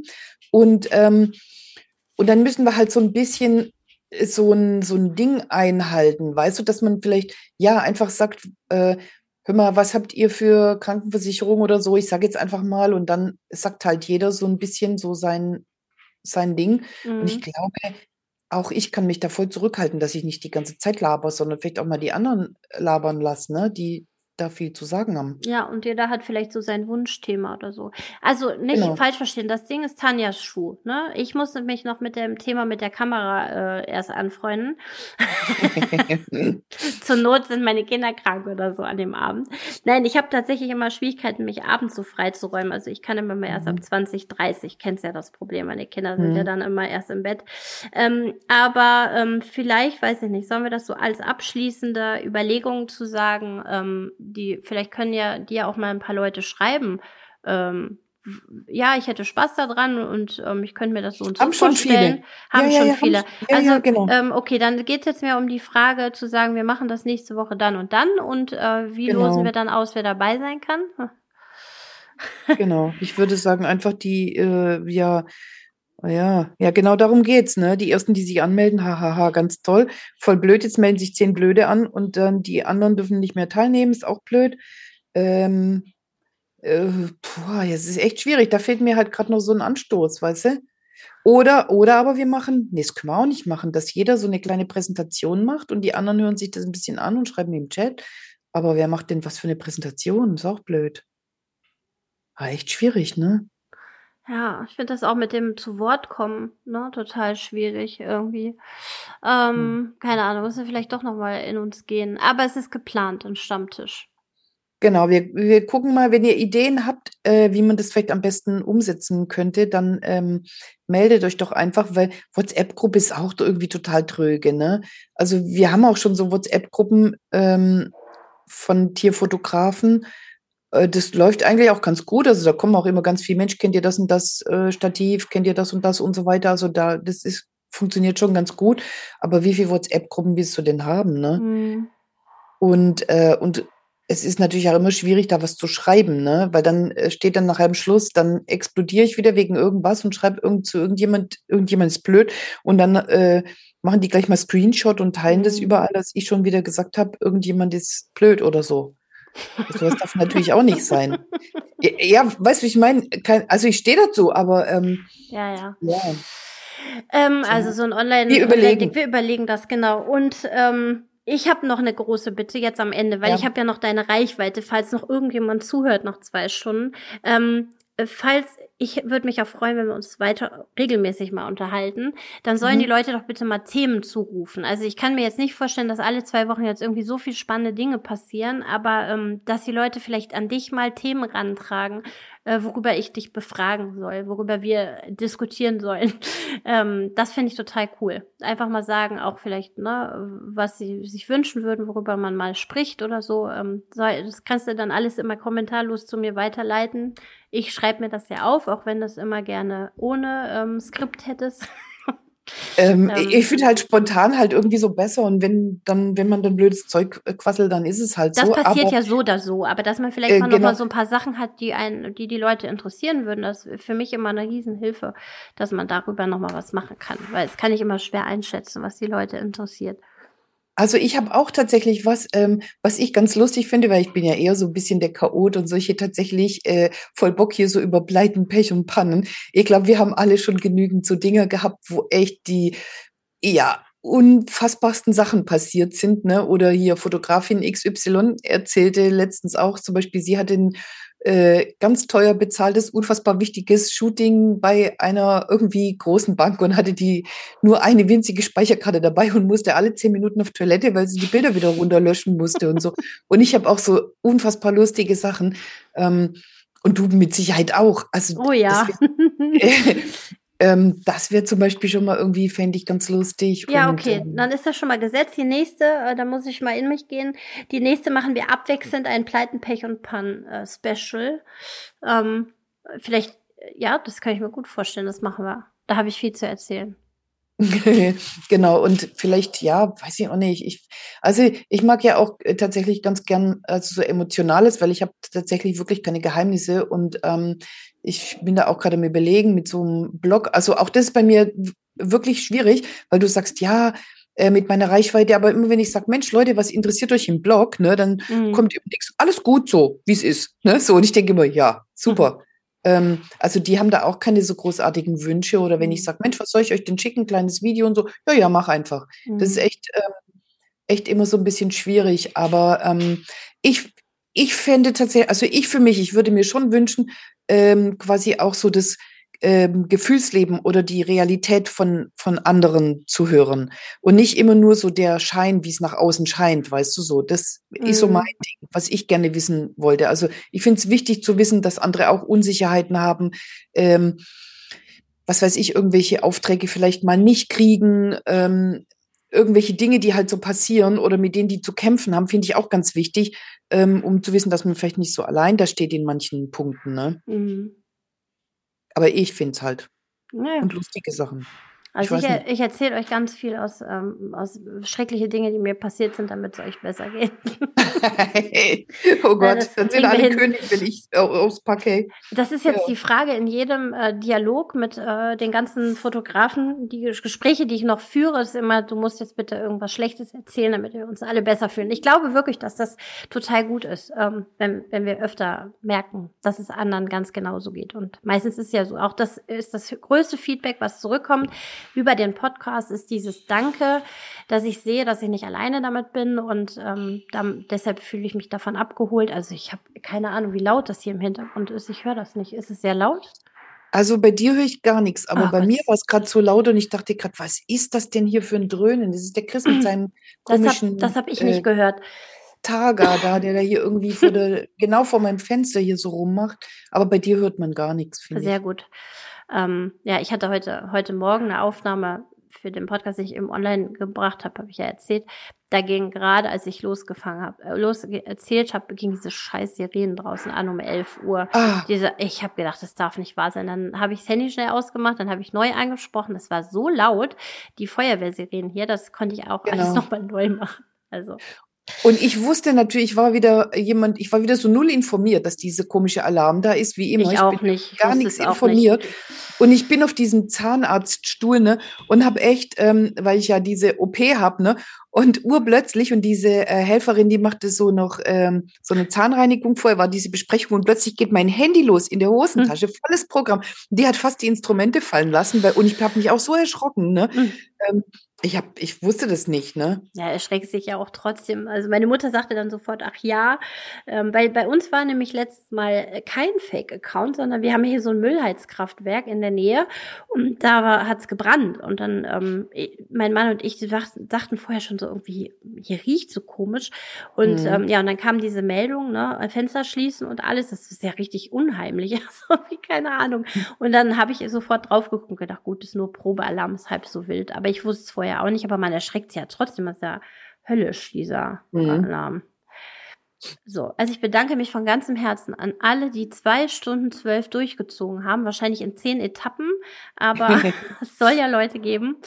S2: Und dann müssen wir halt so ein bisschen so ein Ding einhalten. Weißt du, dass man vielleicht, ja, einfach sagt, hör mal, was habt ihr für Krankenversicherung oder so? Ich sage jetzt einfach mal. Und dann sagt halt jeder so ein bisschen so sein Ding. Und ich glaube, auch ich kann mich da voll zurückhalten, dass ich nicht die ganze Zeit laber, sondern vielleicht auch mal die anderen labern lassen, ne? Die da viel zu sagen haben.
S1: Ja, und jeder hat vielleicht so sein Wunschthema oder so. Also nicht
S2: Genau.
S1: falsch verstehen, das Ding ist Tanjas Schuh, ne? Ich musste mich noch mit dem Thema mit der Kamera erst anfreunden. Zur Not sind meine Kinder krank oder so an dem Abend. Nein, ich habe tatsächlich immer Schwierigkeiten, mich abends so freizuräumen. Also ich kann immer mal erst ab 20, 30, kennst ja das Problem. Meine Kinder sind ja dann immer erst im Bett. Aber vielleicht, weiß ich nicht, sollen wir das so als abschließende Überlegung zu sagen, vielleicht können ja die ja auch mal ein paar Leute schreiben. Ja, ich hätte Spaß daran und ich könnte mir das so und so
S2: Haben schon
S1: vorstellen.
S2: viele.
S1: Haben
S2: Ja,
S1: schon
S2: ja,
S1: viele.
S2: ja,
S1: Also,
S2: ja, genau.
S1: okay, dann geht es jetzt mehr um die Frage zu sagen, wir machen das nächste Woche dann und wie losen wir
S2: Genau,
S1: dann aus, wer dabei sein kann?
S2: genau. Ich würde sagen, einfach ja, genau darum geht's, ne? Die ersten, die sich anmelden, hahaha, ganz toll. Voll blöd, jetzt melden sich 10 Blöde an und dann die anderen dürfen nicht mehr teilnehmen, ist auch blöd. Ähm, es ist echt schwierig. Da fehlt mir halt gerade noch so ein Anstoß, weißt du? Oder aber wir machen, nee, das können wir auch nicht machen, dass jeder so eine kleine Präsentation macht und die anderen hören sich das ein bisschen an und schreiben im Chat. Aber wer macht denn was für eine Präsentation? Ist auch blöd. Echt schwierig, ne?
S1: Ja, ich finde das auch mit dem zu Wort kommen, ne, total schwierig irgendwie.
S2: Hm.
S1: Keine Ahnung, müssen wir vielleicht doch noch mal in uns gehen. Aber es ist geplant, ein Stammtisch.
S2: Genau, wir gucken mal, wenn ihr Ideen habt, wie man das vielleicht am besten umsetzen könnte, dann meldet euch doch einfach, weil WhatsApp-Gruppe ist auch irgendwie total tröge, ne? Also wir haben auch schon so WhatsApp-Gruppen von Tierfotografen. Das läuft eigentlich auch ganz gut. Also da kommen auch immer ganz viele Mensch, kennt ihr das und das Stativ, kennt ihr das und so weiter. Also funktioniert schon ganz gut. Aber wie viele WhatsApp-Gruppen willst du denn haben, ne?
S1: Hm.
S2: Und es ist natürlich auch immer schwierig, da was zu schreiben, ne? Weil dann steht dann nach einem Schluss, dann explodiere ich wieder wegen irgendwas und schreibe zu irgendjemand ist blöd und dann machen die gleich mal Screenshot und teilen das überall, dass ich schon wieder gesagt habe, irgendjemand ist blöd oder so. So was darf natürlich auch nicht sein. Ja, weißt du, wie ich meine? Also ich stehe dazu, aber
S1: Ja.
S2: ja.
S1: Also so ein
S2: Wir überlegen.
S1: Wir überlegen das genau. Und ich habe noch eine große Bitte jetzt am Ende, weil
S2: Ja.
S1: ich habe ja noch deine Reichweite, falls noch irgendjemand zuhört nach 2 Stunden. Ich würde mich auch freuen, wenn wir uns weiter regelmäßig mal unterhalten, dann sollen die Leute doch bitte mal Themen zurufen. Also ich kann mir jetzt nicht vorstellen, dass alle 2 Wochen jetzt irgendwie so viel spannende Dinge passieren, aber dass die Leute vielleicht an dich mal Themen rantragen, worüber ich dich befragen soll, worüber wir diskutieren sollen. Das finde ich total cool. Einfach mal sagen, auch vielleicht, ne, was sie sich wünschen würden, worüber man mal spricht oder so. Das kannst du dann alles immer kommentarlos zu mir weiterleiten. Ich schreibe mir das ja auf, auch wenn das immer gerne ohne Skript hättest.
S2: Ich finde halt spontan halt irgendwie so besser und wenn man dann blödes Zeug quasselt, dann ist es halt
S1: Das
S2: so.
S1: passiert
S2: Aber
S1: ja so oder so, aber dass man vielleicht mal noch
S2: genau.
S1: mal so ein paar Sachen hat, die Leute interessieren würden, das ist für mich immer eine Riesenhilfe, dass man darüber noch mal was machen kann, weil es kann ich immer schwer einschätzen, was die Leute interessiert.
S2: Also ich habe auch tatsächlich was ich ganz lustig finde, weil ich bin ja eher so ein bisschen der Chaot und solche tatsächlich voll Bock hier so über Pleiten, Pech und Pannen. Ich glaube, wir haben alle schon genügend so Dinge gehabt, wo echt die, ja, unfassbarsten Sachen passiert sind, ne? Oder hier Fotografin XY erzählte letztens auch, zum Beispiel, sie hat ganz teuer bezahltes, unfassbar wichtiges Shooting bei einer irgendwie großen Bank und hatte die nur eine winzige Speicherkarte dabei und musste alle 10 Minuten auf Toilette, weil sie die Bilder wieder runterlöschen musste und so. Und ich habe auch so unfassbar lustige Sachen. Und du mit Sicherheit auch. Also
S1: Oh ja.
S2: das wäre zum Beispiel schon mal irgendwie, fände ich ganz lustig.
S1: Ja,
S2: Und
S1: okay, dann ist das schon mal gesetzt. Die nächste, da muss ich mal in mich gehen. Die nächste machen wir abwechselnd ein Pleiten, Pech und Pan-Special. Vielleicht, ja, das kann ich mir gut vorstellen, das machen wir. Da habe ich viel zu erzählen.
S2: genau, und vielleicht, ja, weiß ich auch nicht. Also ich mag ja auch tatsächlich ganz gern so Emotionales, weil ich habe tatsächlich wirklich keine Geheimnisse und ich bin da auch gerade am Überlegen mit so einem Blog. Also auch das ist bei mir wirklich schwierig, weil du sagst, ja, mit meiner Reichweite, aber immer wenn ich sage, Mensch, Leute, was interessiert euch im Blog, ne, dann kommt immer nichts, alles gut so, wie es ist, ne, so, und ich denke immer, ja, super. Also die haben da auch keine so großartigen Wünsche oder wenn ich sage, Mensch, was soll ich euch denn schicken, ein kleines Video und so, ja, mach einfach. Das ist echt immer so ein bisschen schwierig, aber ich fände tatsächlich, also ich für mich, ich würde mir schon wünschen, quasi auch so das Gefühlsleben oder die Realität von anderen zu hören und nicht immer nur so der Schein, wie es nach außen scheint, weißt du so. Das ist so mein Ding, was ich gerne wissen wollte. Also ich finde es wichtig zu wissen, dass andere auch Unsicherheiten haben, was weiß ich, irgendwelche Aufträge vielleicht mal nicht kriegen, irgendwelche Dinge, die halt so passieren oder mit denen die zu kämpfen haben, finde ich auch ganz wichtig, um zu wissen, dass man vielleicht nicht so allein da steht in manchen Punkten, ne? Aber ich finde es halt.
S1: Ja.
S2: Und lustige Sachen.
S1: Also ich erzähle euch ganz viel aus schreckliche Dinge, die mir passiert sind, damit es euch besser geht.
S2: Oh Gott, dann sind alle König, wenn ich auspacke.
S1: Das ist jetzt die Frage in jedem Dialog mit den ganzen Fotografen. Die Gespräche, die ich noch führe, ist immer, du musst jetzt bitte irgendwas Schlechtes erzählen, damit wir uns alle besser fühlen. Ich glaube wirklich, dass das total gut ist, wenn wir öfter merken, dass es anderen ganz genauso geht. Und meistens ist ja so, auch das ist das größte Feedback, was zurückkommt über den Podcast, ist dieses Danke, dass ich sehe, dass ich nicht alleine damit bin und deshalb fühle ich mich davon abgeholt. Also ich habe keine Ahnung, wie laut das hier im Hintergrund ist. Ich höre das nicht. Ist es sehr laut?
S2: Also bei dir höre ich gar nichts, aber bei mir war es gerade so laut und ich dachte gerade, was ist das denn hier für ein Dröhnen? Das ist der Chris mit seinem komischen...
S1: Das hab ich nicht gehört.
S2: Targa da, der hier irgendwie genau vor meinem Fenster hier so rummacht. Aber bei dir hört man gar nichts, finde ich.
S1: Sehr gut. Ja, ich hatte heute Morgen eine Aufnahme für den Podcast, den ich eben online gebracht habe ich ja erzählt. Da ging gerade, als ich erzählt habe, ging diese scheiß Sirenen draußen an um 11 Uhr. Ich habe gedacht, das darf nicht wahr sein. Dann habe ich das Handy schnell ausgemacht, dann habe ich neu angesprochen. Das war so laut, die Feuerwehrsirenen hier, das konnte ich auch alles nochmal neu machen. Also.
S2: Und ich wusste natürlich, ich war wieder so null informiert, dass diese komische Alarm da ist, wie immer.
S1: Ich auch nicht.
S2: Ich bin gar nichts informiert. Und ich bin auf diesem Zahnarztstuhl, ne, und habe echt, weil ich ja diese OP habe, ne, und urplötzlich, und diese Helferin, die machte so noch so eine Zahnreinigung, vorher war diese Besprechung und plötzlich geht mein Handy los in der Hosentasche, volles Programm. Die hat fast die Instrumente fallen lassen, und ich habe mich auch so erschrocken, ne. Ich wusste das nicht, ne?
S1: Ja, erschreckt sich ja auch trotzdem. Also meine Mutter sagte dann sofort, ach ja, weil bei uns war nämlich letztes Mal kein Fake-Account, sondern wir haben hier so ein Müllheizkraftwerk in der Nähe und da hat's gebrannt. Und dann mein Mann und ich dachten vorher schon so irgendwie, hier riecht so komisch. Und und dann kam diese Meldung, ne, Fenster schließen und alles. Das ist ja richtig unheimlich. Also, keine Ahnung. Und dann habe ich sofort drauf geguckt und gedacht, gut, ist nur Probealarm, ist halb so wild. Aber ich wusste es vorher auch nicht, aber man erschreckt sich ja trotzdem, das ist ja höllisch, dieser Alarm. So, also ich bedanke mich von ganzem Herzen an alle, die 2 Stunden 12 durchgezogen haben, wahrscheinlich in 10 Etappen, aber es soll ja Leute geben,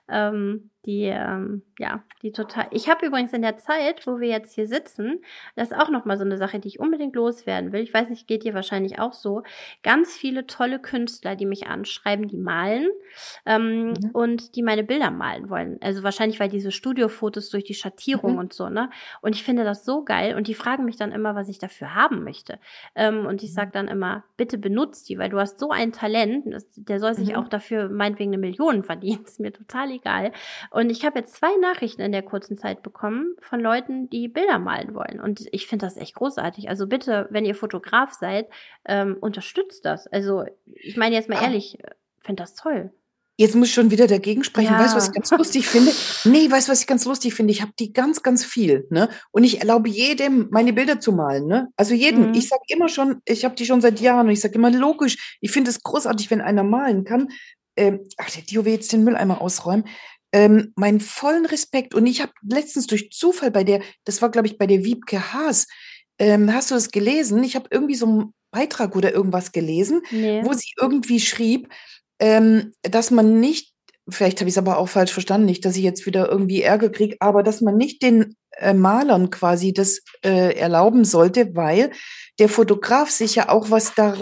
S1: die total. Ich habe übrigens in der Zeit, wo wir jetzt hier sitzen, das ist auch nochmal so eine Sache, die ich unbedingt loswerden will. Ich weiß nicht, geht dir wahrscheinlich auch so. Ganz viele tolle Künstler, die mich anschreiben, die malen und die meine Bilder malen wollen. Also wahrscheinlich, weil diese Studiofotos durch die Schattierung und so, ne? Und ich finde das so geil und die fragen mich dann immer, was ich dafür haben möchte. Und ich sage dann immer, bitte benutzt die, weil du hast so ein Talent, der soll sich auch dafür meinetwegen 1 Million verdienen. Ist mir total egal. Und ich habe jetzt 2 Nachrichten in der kurzen Zeit bekommen von Leuten, die Bilder malen wollen. Und ich finde das echt großartig. Also bitte, wenn ihr Fotograf seid, unterstützt das. Also ich meine jetzt mal ehrlich, finde das toll.
S2: Jetzt muss ich schon wieder dagegen sprechen. Weißt du, was
S1: Ja.
S2: ich ganz lustig finde? Nee, weißt du, was ich ganz lustig finde? Ich habe die ganz, ganz viel, ne? Und ich erlaube jedem, meine Bilder zu malen, ne? Also jedem. Ich sage immer schon, ich habe die schon seit Jahren und ich sage immer, logisch, ich finde es großartig, wenn einer malen kann. Der Dio will jetzt den Mülleimer ausräumen. Meinen vollen Respekt. Und ich habe letztens durch Zufall das war, glaube ich, bei der Wiebke Haas, hast du das gelesen? Ich habe irgendwie so einen Beitrag oder irgendwas gelesen,
S1: Nee.
S2: wo sie irgendwie schrieb, dass man nicht, vielleicht habe ich es aber auch falsch verstanden, nicht, dass ich jetzt wieder irgendwie Ärger kriege, aber dass man nicht den Malern quasi das erlauben sollte, weil der Fotograf sich ja auch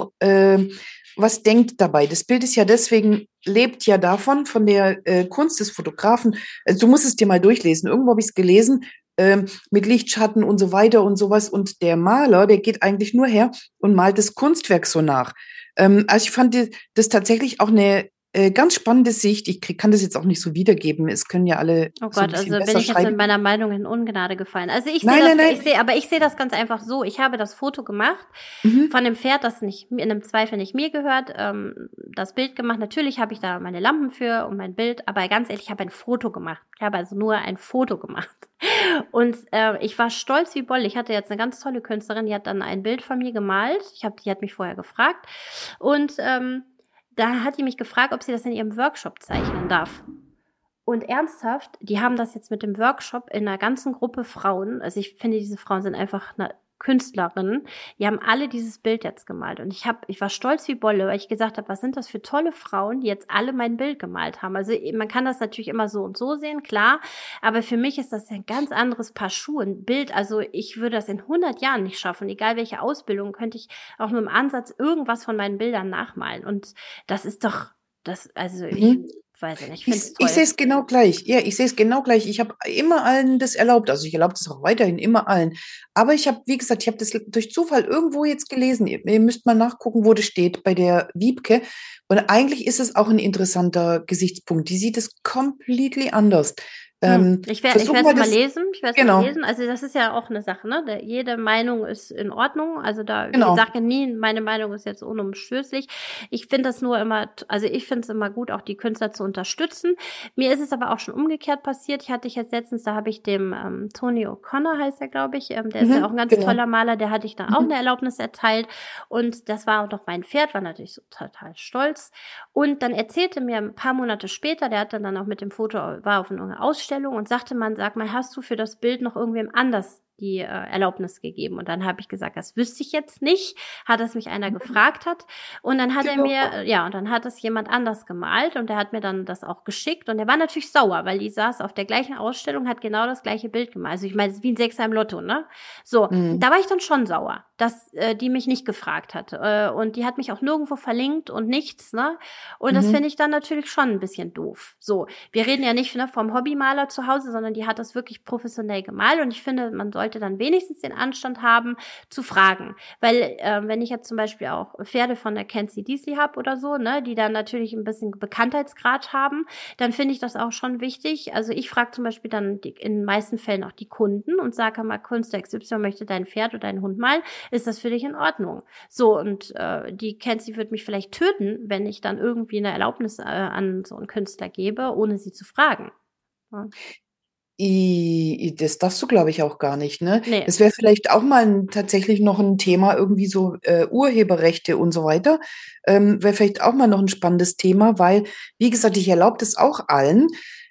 S2: was denkt dabei. Das Bild ist ja deswegen, lebt ja davon, von der Kunst des Fotografen. Also, du musst es dir mal durchlesen. Irgendwo habe ich es gelesen, mit Lichtschatten und so weiter und sowas. Und der Maler, der geht eigentlich nur her und malt das Kunstwerk so nach. Also ich fand das tatsächlich auch eine ganz spannende Sicht. Kann das jetzt auch nicht so wiedergeben. Es können ja alle
S1: Oh
S2: so ein
S1: Gott,
S2: bisschen
S1: also bin
S2: besser
S1: ich jetzt mit
S2: schreiben.
S1: meiner Meinung in Ungnade gefallen. Also ich sehe
S2: Nein,
S1: das,
S2: nein, nein.
S1: aber ich sehe das ganz einfach so. Ich habe das Foto gemacht
S2: Mhm.
S1: von dem Pferd, das nicht in einem Zweifel nicht mir gehört, das Bild gemacht. Natürlich habe ich da meine Lampen für und mein Bild, aber ganz ehrlich, ich habe ein Foto gemacht. Ich habe also nur ein Foto gemacht. Und ich war stolz wie Bolle. Ich hatte jetzt eine ganz tolle Künstlerin, die hat dann ein Bild von mir gemalt. Die hat mich vorher gefragt. Und da hat die mich gefragt, ob sie das in ihrem Workshop zeichnen darf. Und ernsthaft, die haben das jetzt mit dem Workshop in einer ganzen Gruppe Frauen, also ich finde, diese Frauen sind einfach eine Künstlerinnen, die haben alle dieses Bild jetzt gemalt. Und ich war stolz wie Bolle, weil ich gesagt habe, was sind das für tolle Frauen, die jetzt alle mein Bild gemalt haben. Also man kann das natürlich immer so und so sehen, klar, aber für mich ist das ein ganz anderes Paar Schuhe, ein Bild. Also ich würde das in 100 Jahren nicht schaffen. Egal welche Ausbildung, könnte ich auch nur im Ansatz irgendwas von meinen Bildern nachmalen. Und das ist doch, ich weiß nicht, ich finde es toll.
S2: Ich sehe es genau gleich. Ja, ich sehe es genau gleich. Ich habe immer allen das erlaubt. Also ich erlaube das auch weiterhin immer allen. Aber ich habe, wie gesagt, ich habe das durch Zufall irgendwo jetzt gelesen. Ihr müsst mal nachgucken, wo das steht bei der Wiebke. Und eigentlich ist es auch ein interessanter Gesichtspunkt. Die sieht es completely anders.
S1: Ich werde es mal lesen.
S2: Genau.
S1: Also das ist ja auch eine Sache, ne? Jede Meinung ist in Ordnung. Also ich
S2: Genau.
S1: sage nie, meine Meinung ist jetzt unumstößlich. Ich finde das nur immer, also ich finde es immer gut, auch die Künstler zu unterstützen. Mir ist es aber auch schon umgekehrt passiert. Ich hatte jetzt letztens, da habe ich dem Tony O'Connor, heißt er, glaube ich, der ist ja auch ein ganz toller Maler, der hatte ich dann auch eine Erlaubnis erteilt. Und das war auch noch mein Pferd, war natürlich so total stolz. Und dann erzählte mir ein paar Monate später, der hat dann auch mit dem Foto, war auf einer Ausstellung und sagte sag mal, hast du für das Bild noch irgendwem anders die Erlaubnis gegeben? Und dann habe ich gesagt, das wüsste ich jetzt nicht, hat es mich einer gefragt hat. Und dann hat und dann hat es jemand anders gemalt und der hat mir dann das auch geschickt und der war natürlich sauer, weil die saß auf der gleichen Ausstellung, hat genau das gleiche Bild gemalt. Also ich meine, es ist wie ein Sechser im Lotto, ne? So, da war ich dann schon sauer, dass die mich nicht gefragt hat. Und die hat mich auch nirgendwo verlinkt und nichts, ne? Und das finde ich dann natürlich schon ein bisschen doof. So, wir reden ja nicht vom Hobbymaler zu Hause, sondern die hat das wirklich professionell gemalt und ich finde, man sollte dann wenigstens den Anstand haben, zu fragen. Weil wenn ich jetzt zum Beispiel auch Pferde von der Kenzie Diesley habe oder so, ne, die dann natürlich ein bisschen Bekanntheitsgrad haben, dann finde ich das auch schon wichtig. Also ich frage zum Beispiel dann in den meisten Fällen auch die Kunden und sage mal, Künstler XY möchte dein Pferd oder deinen Hund malen, ist das für dich in Ordnung? So, und die Kenzie wird mich vielleicht töten, wenn ich dann irgendwie eine Erlaubnis an so einen Künstler gebe, ohne sie zu fragen. Ja.
S2: Das darfst du, glaube ich, auch gar nicht, ne?
S1: Nee.
S2: Das wäre vielleicht auch mal tatsächlich noch ein Thema, irgendwie so Urheberrechte und so weiter. Wäre vielleicht auch mal noch ein spannendes Thema, weil, wie gesagt, ich erlaube das auch allen.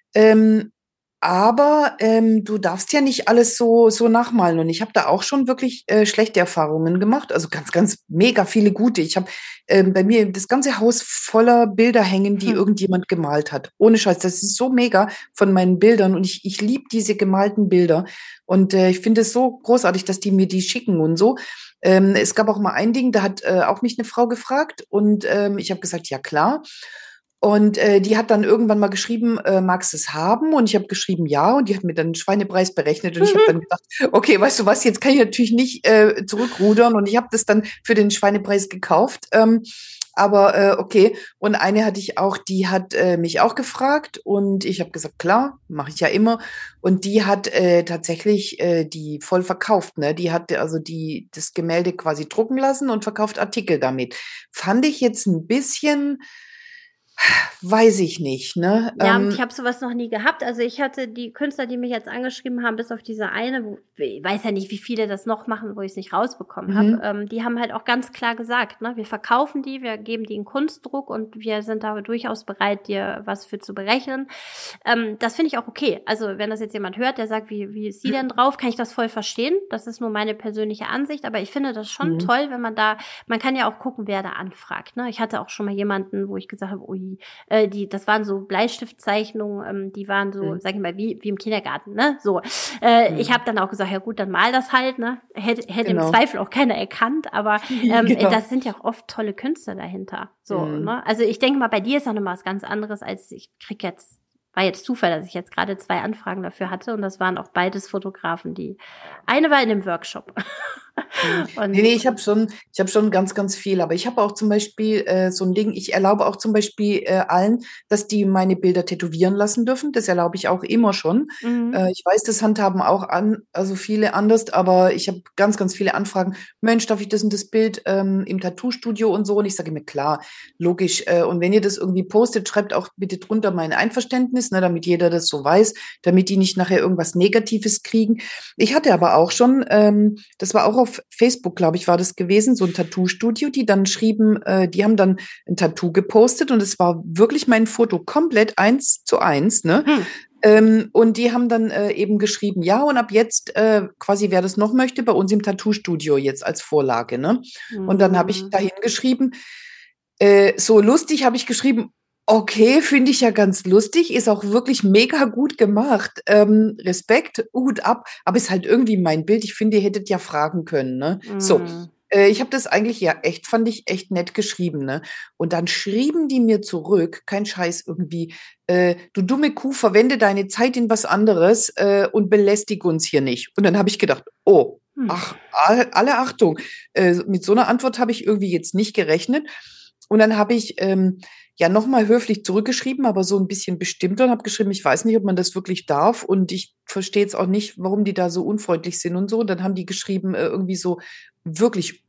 S2: Aber du darfst ja nicht alles so nachmalen. Und ich habe da auch schon wirklich schlechte Erfahrungen gemacht. Also ganz, ganz mega viele gute. Ich habe bei mir das ganze Haus voller Bilder hängen, die irgendjemand gemalt hat. Ohne Scheiß. Das ist so mega von meinen Bildern. Und ich liebe diese gemalten Bilder. Und ich finde es so großartig, dass die mir die schicken und so. Es gab auch mal ein Ding, da hat auch mich eine Frau gefragt. Und ich habe gesagt, ja klar. Und die hat dann irgendwann mal geschrieben, magst du es haben? Und ich habe geschrieben, ja. Und die hat mir dann einen Schweinepreis berechnet. Und ich habe dann gedacht, okay, weißt du was, jetzt kann ich natürlich nicht zurückrudern. Und ich habe das dann für den Schweinepreis gekauft. Aber okay. Und eine hatte ich auch, die hat mich auch gefragt. Und ich habe gesagt, klar, mache ich ja immer. Und die hat tatsächlich die voll verkauft. Ne? Die hat also das Gemälde quasi drucken lassen und verkauft Artikel damit. Fand ich jetzt ein bisschen... Weiß ich nicht, ne?
S1: Ja, ich habe sowas noch nie gehabt. Also ich hatte die Künstler, die mich jetzt angeschrieben haben, bis auf diese eine, ich weiß ja nicht, wie viele das noch machen, wo ich es nicht rausbekommen habe, die haben halt auch ganz klar gesagt, ne, wir verkaufen die, wir geben die in Kunstdruck und wir sind da durchaus bereit, dir was für zu berechnen. Das finde ich auch okay. Also wenn das jetzt jemand hört, der sagt, wie ist sie denn drauf, kann ich das voll verstehen. Das ist nur meine persönliche Ansicht, aber ich finde das schon toll, wenn man kann ja auch gucken, wer da anfragt. Ne? Ich hatte auch schon mal jemanden, wo ich gesagt habe, ui, das waren so Bleistiftzeichnungen, die waren so, sag ich mal, wie im Kindergarten, ne? So. Ich habe dann auch gesagt, ja gut, dann mal das halt, ne? Hätte im Zweifel auch keiner erkannt, aber das sind ja auch oft tolle Künstler dahinter. So, ne? Also ich denke mal, bei dir ist auch nochmal was ganz anderes, als war jetzt Zufall, dass ich jetzt gerade 2 Anfragen dafür hatte und das waren auch beides Fotografen, eine war in einem Workshop.
S2: Nee, ich habe schon ganz, ganz viel. Aber ich habe auch zum Beispiel so ein Ding, ich erlaube auch zum Beispiel allen, dass die meine Bilder tätowieren lassen dürfen. Das erlaube ich auch immer schon. Ich weiß, das handhaben auch also viele anders, aber ich habe ganz, ganz viele Anfragen. Mensch, darf ich das und das Bild im Tattoo-Studio und so? Und ich sage mir, klar, logisch. Und wenn ihr das irgendwie postet, schreibt auch bitte drunter mein Einverständnis, ne, damit jeder das so weiß, damit die nicht nachher irgendwas Negatives kriegen. Ich hatte aber auch schon, das war auch auf Facebook, glaube ich, war das gewesen, so ein Tattoo-Studio, die dann schrieben, die haben dann ein Tattoo gepostet und es war wirklich mein Foto komplett 1:1, ne? Und die haben dann eben geschrieben, ja, und ab jetzt quasi, wer das noch möchte, bei uns im Tattoo-Studio jetzt als Vorlage, ne? Und dann habe ich dahin geschrieben, so lustig habe ich geschrieben, okay, finde ich ja ganz lustig, ist auch wirklich mega gut gemacht. Respekt, Hut ab, aber ist halt irgendwie mein Bild. Ich finde, ihr hättet ja fragen können, ne? So. Ich habe das eigentlich fand ich echt nett geschrieben, ne? Und dann schrieben die mir zurück, kein Scheiß irgendwie, du dumme Kuh, verwende deine Zeit in was anderes und belästig uns hier nicht. Und dann habe ich gedacht, oh, ach, alle Achtung. Mit so einer Antwort habe ich irgendwie jetzt nicht gerechnet. Und dann habe ich nochmal höflich zurückgeschrieben, aber so ein bisschen bestimmter und habe geschrieben, ich weiß nicht, ob man das wirklich darf und ich verstehe jetzt auch nicht, warum die da so unfreundlich sind und so. Und dann haben die geschrieben, irgendwie so wirklich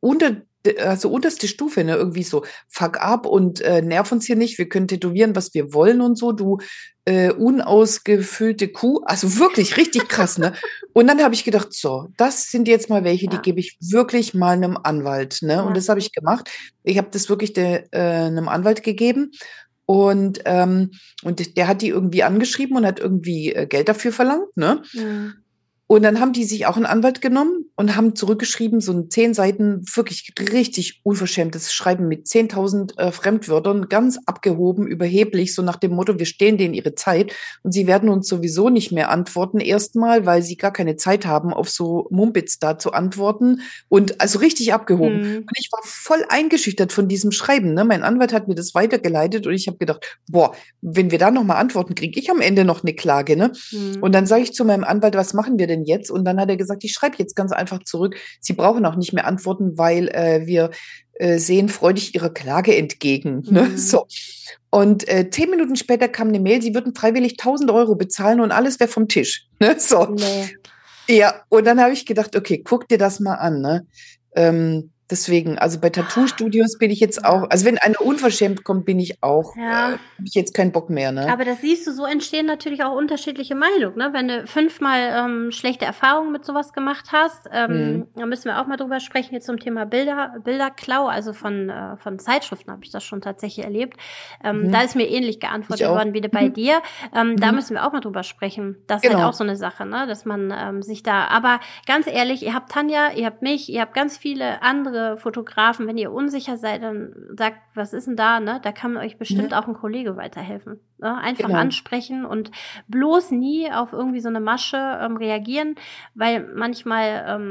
S2: unterste Stufe, ne? Irgendwie so, fuck up und nerv uns hier nicht, wir können tätowieren, was wir wollen und so, du unausgefüllte Kuh. Also wirklich richtig krass, ne? Und dann habe ich gedacht, so, das sind jetzt mal welche, die gebe ich wirklich mal einem Anwalt, ne? Und das habe ich gemacht. Ich habe das wirklich einem Anwalt gegeben. Und der hat die irgendwie angeschrieben und hat irgendwie Geld dafür verlangt, ne? Und dann haben die sich auch einen Anwalt genommen und haben zurückgeschrieben, so ein 10 Seiten, wirklich richtig unverschämtes Schreiben mit 10.000 Fremdwörtern, ganz abgehoben, überheblich, so nach dem Motto, wir stehlen denen ihre Zeit und sie werden uns sowieso nicht mehr antworten, erstmal, weil sie gar keine Zeit haben, auf so Mumpitz da zu antworten und also richtig abgehoben. Und ich war voll eingeschüchtert von diesem Schreiben, ne? Mein Anwalt hat mir das weitergeleitet und ich habe gedacht, boah, wenn wir da nochmal Antworten kriege ich am Ende noch eine Klage, ne? Und dann sage ich zu meinem Anwalt, was machen wir denn jetzt? Und dann hat er gesagt, ich schreibe jetzt ganz einfach zurück. Sie brauchen auch nicht mehr antworten, weil wir sehen freudig Ihrer Klage entgegen. Ne? So. Und 10 Minuten später kam eine Mail, Sie würden freiwillig 1.000 Euro bezahlen und alles wäre vom Tisch. Ne? So.
S1: Nee.
S2: Ja, und dann habe ich gedacht, okay, guck dir das mal an. Ne? Deswegen, also bei Tattoo-Studios bin ich jetzt auch, also wenn einer unverschämt kommt, bin ich auch, habe ich jetzt keinen Bock mehr, ne?
S1: Aber das siehst du, so entstehen natürlich auch unterschiedliche Meinungen, ne? Wenn du 5-mal schlechte Erfahrungen mit sowas gemacht hast, da müssen wir auch mal drüber sprechen, jetzt zum Thema Bilderklau, also von Zeitschriften habe ich das schon tatsächlich erlebt. Da ist mir ähnlich geantwortet worden wie bei dir. Da müssen wir auch mal drüber sprechen. Das ist halt auch so eine Sache, ne? Dass man sich da, aber ganz ehrlich, ihr habt Tanja, ihr habt mich, ihr habt ganz viele andere Fotografen, wenn ihr unsicher seid, dann sagt, was ist denn da, ne? Da kann euch bestimmt auch ein Kollege weiterhelfen. Ne? Einfach ansprechen und bloß nie auf irgendwie so eine Masche reagieren, weil manchmal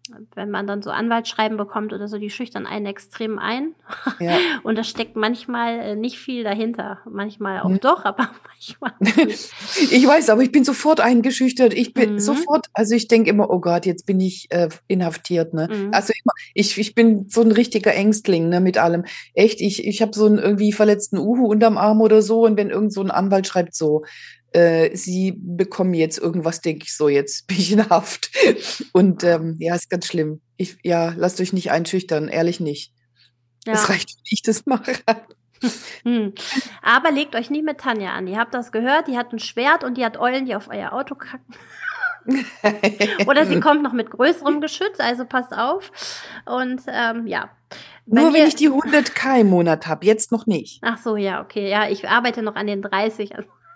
S1: wenn man dann so Anwaltsschreiben bekommt oder so, die schüchtern einen extrem ein.
S2: Ja.
S1: Und da steckt manchmal nicht viel dahinter. Manchmal auch doch, aber manchmal nicht.
S2: Ich weiß, aber ich bin sofort eingeschüchtert. Ich bin sofort, also ich denke immer, oh Gott, jetzt bin ich inhaftiert, ne? Also immer, ich bin so ein richtiger Ängstling, ne, mit allem. Echt, ich habe so einen irgendwie verletzten Uhu unterm Arm oder so, und wenn irgend so ein Anwalt schreibt so, Sie bekommen jetzt irgendwas, denke ich so, jetzt bin ich in Haft. Und ja, ist ganz schlimm. Lasst euch nicht einschüchtern, ehrlich nicht. Es
S1: Ja.
S2: reicht, wenn ich das mache.
S1: Aber legt euch nie mit Tanja an. Ihr habt das gehört, die hat ein Schwert und die hat Eulen, die auf euer Auto kacken. Oder sie kommt noch mit größerem Geschütz, also passt auf. Und ja.
S2: Nur wenn ich die 100.000 im Monat habe, jetzt noch nicht.
S1: Ach so, ja, okay. Ja, ich arbeite noch an den 30.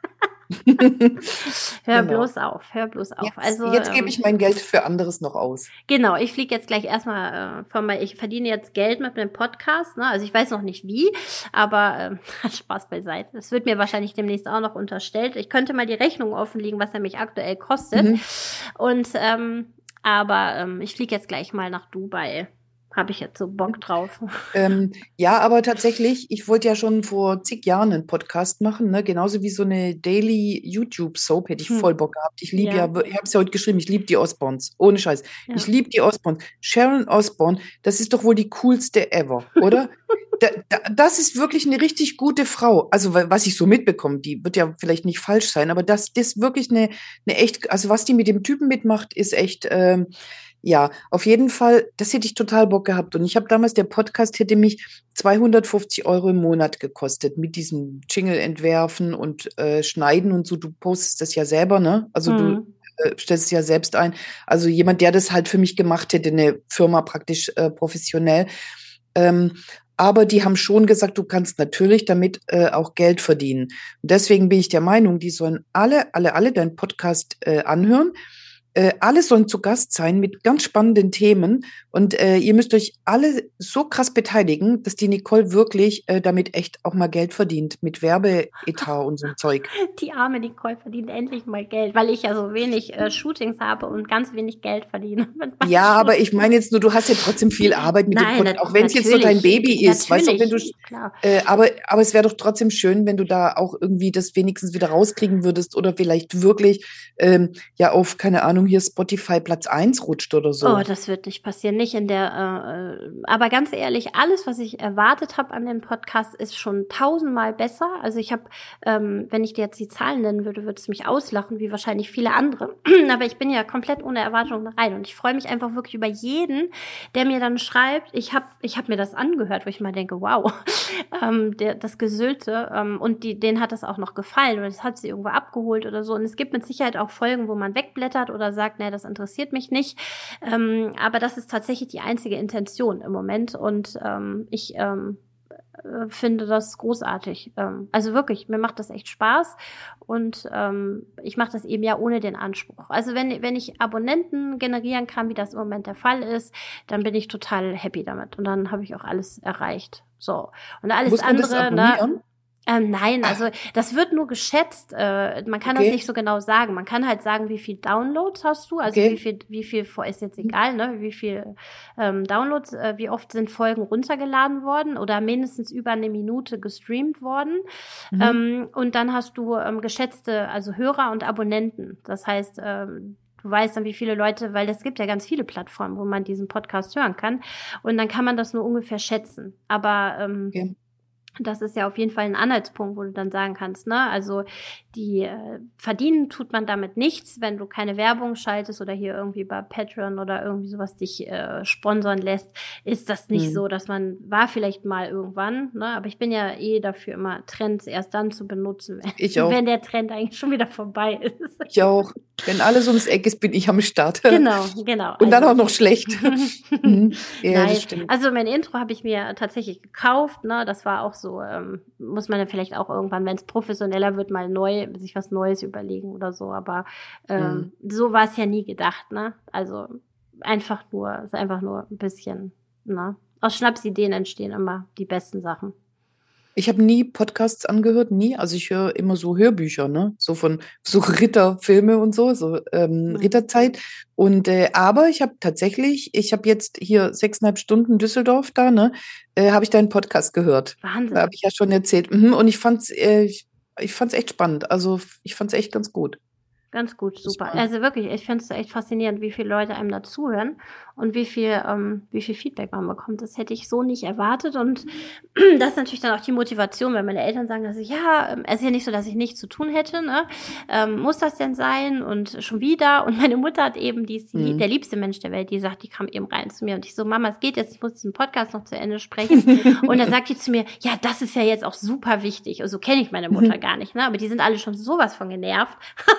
S1: Hör bloß auf.
S2: Jetzt gebe ich mein Geld für anderes noch aus.
S1: Genau, ich fliege jetzt gleich erstmal ich verdiene jetzt Geld mit dem Podcast, ne? Also ich weiß noch nicht wie, aber Spaß beiseite. Das wird mir wahrscheinlich demnächst auch noch unterstellt. Ich könnte mal die Rechnung offenlegen, was er mich aktuell kostet. Und aber ich fliege jetzt gleich mal nach Dubai. Habe ich jetzt so Bock drauf.
S2: Ja, aber tatsächlich, ich wollte ja schon vor zig Jahren einen Podcast machen, ne? Genauso wie so eine Daily YouTube-Soap, hätte ich voll Bock gehabt. Ich liebe ich habe es ja heute geschrieben, ich liebe die Osbournes, ohne Scheiß. Ja. Ich liebe die Osbournes. Sharon Osbourne, das ist doch wohl die coolste ever, oder? Das ist wirklich eine richtig gute Frau. Also, was ich so mitbekomme, die wird ja vielleicht nicht falsch sein, aber das ist wirklich eine echt, also was die mit dem Typen mitmacht, ist echt, ja, auf jeden Fall, das hätte ich total Bock gehabt. Und ich habe damals, der Podcast hätte mich 250 € im Monat gekostet, mit diesem Jingle entwerfen und schneiden und so. Du postest das ja selber, ne? Also du stellst es ja selbst ein. Also jemand, der das halt für mich gemacht hätte, eine Firma praktisch professionell. Aber die haben schon gesagt, du kannst natürlich damit auch Geld verdienen. Und deswegen bin ich der Meinung, die sollen alle deinen Podcast anhören. Alle sollen zu Gast sein mit ganz spannenden Themen, und ihr müsst euch alle so krass beteiligen, dass die Nicole wirklich damit echt auch mal Geld verdient, mit Werbeetat und so ein Zeug.
S1: Die arme Nicole verdient endlich mal Geld, weil ich ja so wenig Shootings habe und ganz wenig Geld verdiene.
S2: Ja, aber ich meine jetzt nur, du hast ja trotzdem viel Arbeit mit dem Podcast, auch wenn es jetzt so dein Baby ist. Weißt du, wenn du, aber es wäre doch trotzdem schön, wenn du da auch irgendwie das wenigstens wieder rauskriegen würdest oder vielleicht wirklich auf, keine Ahnung, hier Spotify Platz 1 rutscht oder so.
S1: Oh, das wird nicht passieren. Nicht in der, aber ganz ehrlich, alles, was ich erwartet habe an dem Podcast, ist schon 1000-mal besser. Also ich habe, wenn ich dir jetzt die Zahlen nennen würde, würde es mich auslachen, wie wahrscheinlich viele andere. Aber ich bin ja komplett ohne Erwartungen rein, und ich freue mich einfach wirklich über jeden, der mir dann schreibt, ich hab mir das angehört, wo ich mal denke, wow, das Gesülze, und denen hat das auch noch gefallen, oder das hat sie irgendwo abgeholt oder so. Und es gibt mit Sicherheit auch Folgen, wo man wegblättert oder sagt, nee, das interessiert mich nicht. Aber das ist tatsächlich die einzige Intention im Moment, und ich finde das großartig. Also wirklich, mir macht das echt Spaß, und ich mache das eben ja ohne den Anspruch. Also wenn ich Abonnenten generieren kann, wie das im Moment der Fall ist, dann bin ich total happy damit, und dann habe ich auch alles erreicht. So. Und alles andere, ne? Nein, also das wird nur geschätzt. Man kann das nicht so genau sagen. Man kann halt sagen, wie viel Downloads hast du, also wie viel ist jetzt egal, ne? Wie viel Downloads, wie oft sind Folgen runtergeladen worden oder mindestens über eine Minute gestreamt worden. Und dann hast du geschätzte, also Hörer und Abonnenten. Das heißt, du weißt dann, wie viele Leute, weil es gibt ja ganz viele Plattformen, wo man diesen Podcast hören kann. Und dann kann man das nur ungefähr schätzen. Aber das ist ja auf jeden Fall ein Anhaltspunkt, wo du dann sagen kannst, ne, also die verdienen tut man damit nichts, wenn du keine Werbung schaltest oder hier irgendwie bei Patreon oder irgendwie sowas dich sponsern lässt, ist das nicht so, dass man, war vielleicht mal irgendwann, ne, aber ich bin ja dafür immer Trends erst dann zu benutzen, wenn der Trend eigentlich schon wieder vorbei ist.
S2: Ich auch. Wenn alles ums Eck ist, bin ich am Start.
S1: Genau.
S2: Und dann auch noch schlecht.
S1: Ja, das stimmt. Also mein Intro habe ich mir tatsächlich gekauft, ne, das war auch so, muss man dann vielleicht auch irgendwann, wenn es professioneller wird, mal sich was Neues überlegen oder so, aber so war es ja nie gedacht, ne, also ist einfach nur ein bisschen, ne, aus Schnapsideen entstehen immer die besten Sachen.
S2: Ich habe nie Podcasts angehört, nie. Also ich höre immer so Hörbücher, ne? So von so Ritterfilme und so Ritterzeit. Und aber ich habe jetzt hier 6,5 Stunden Düsseldorf da, ne? Habe ich deinen Podcast gehört.
S1: Wahnsinn.
S2: Da habe ich ja schon erzählt. Und ich fand's echt spannend. Also ich fand's echt ganz gut.
S1: Ganz gut, super. Also wirklich, ich finde es echt faszinierend, wie viele Leute einem dazuhören und wie viel Feedback man bekommt. Das hätte ich so nicht erwartet. Und das ist natürlich dann auch die Motivation, wenn meine Eltern sagen, dass es ist ja nicht so, dass ich nichts zu tun hätte, ne? Muss das denn sein? Und schon wieder. Und meine Mutter hat eben, die ist der liebste Mensch der Welt, die sagt, die kam eben rein zu mir und ich so, Mama, es geht jetzt, ich muss diesen Podcast noch zu Ende sprechen. Und dann sagt die zu mir, ja, das ist ja jetzt auch super wichtig. Und so kenne ich meine Mutter gar nicht, ne? Aber die sind alle schon sowas von genervt.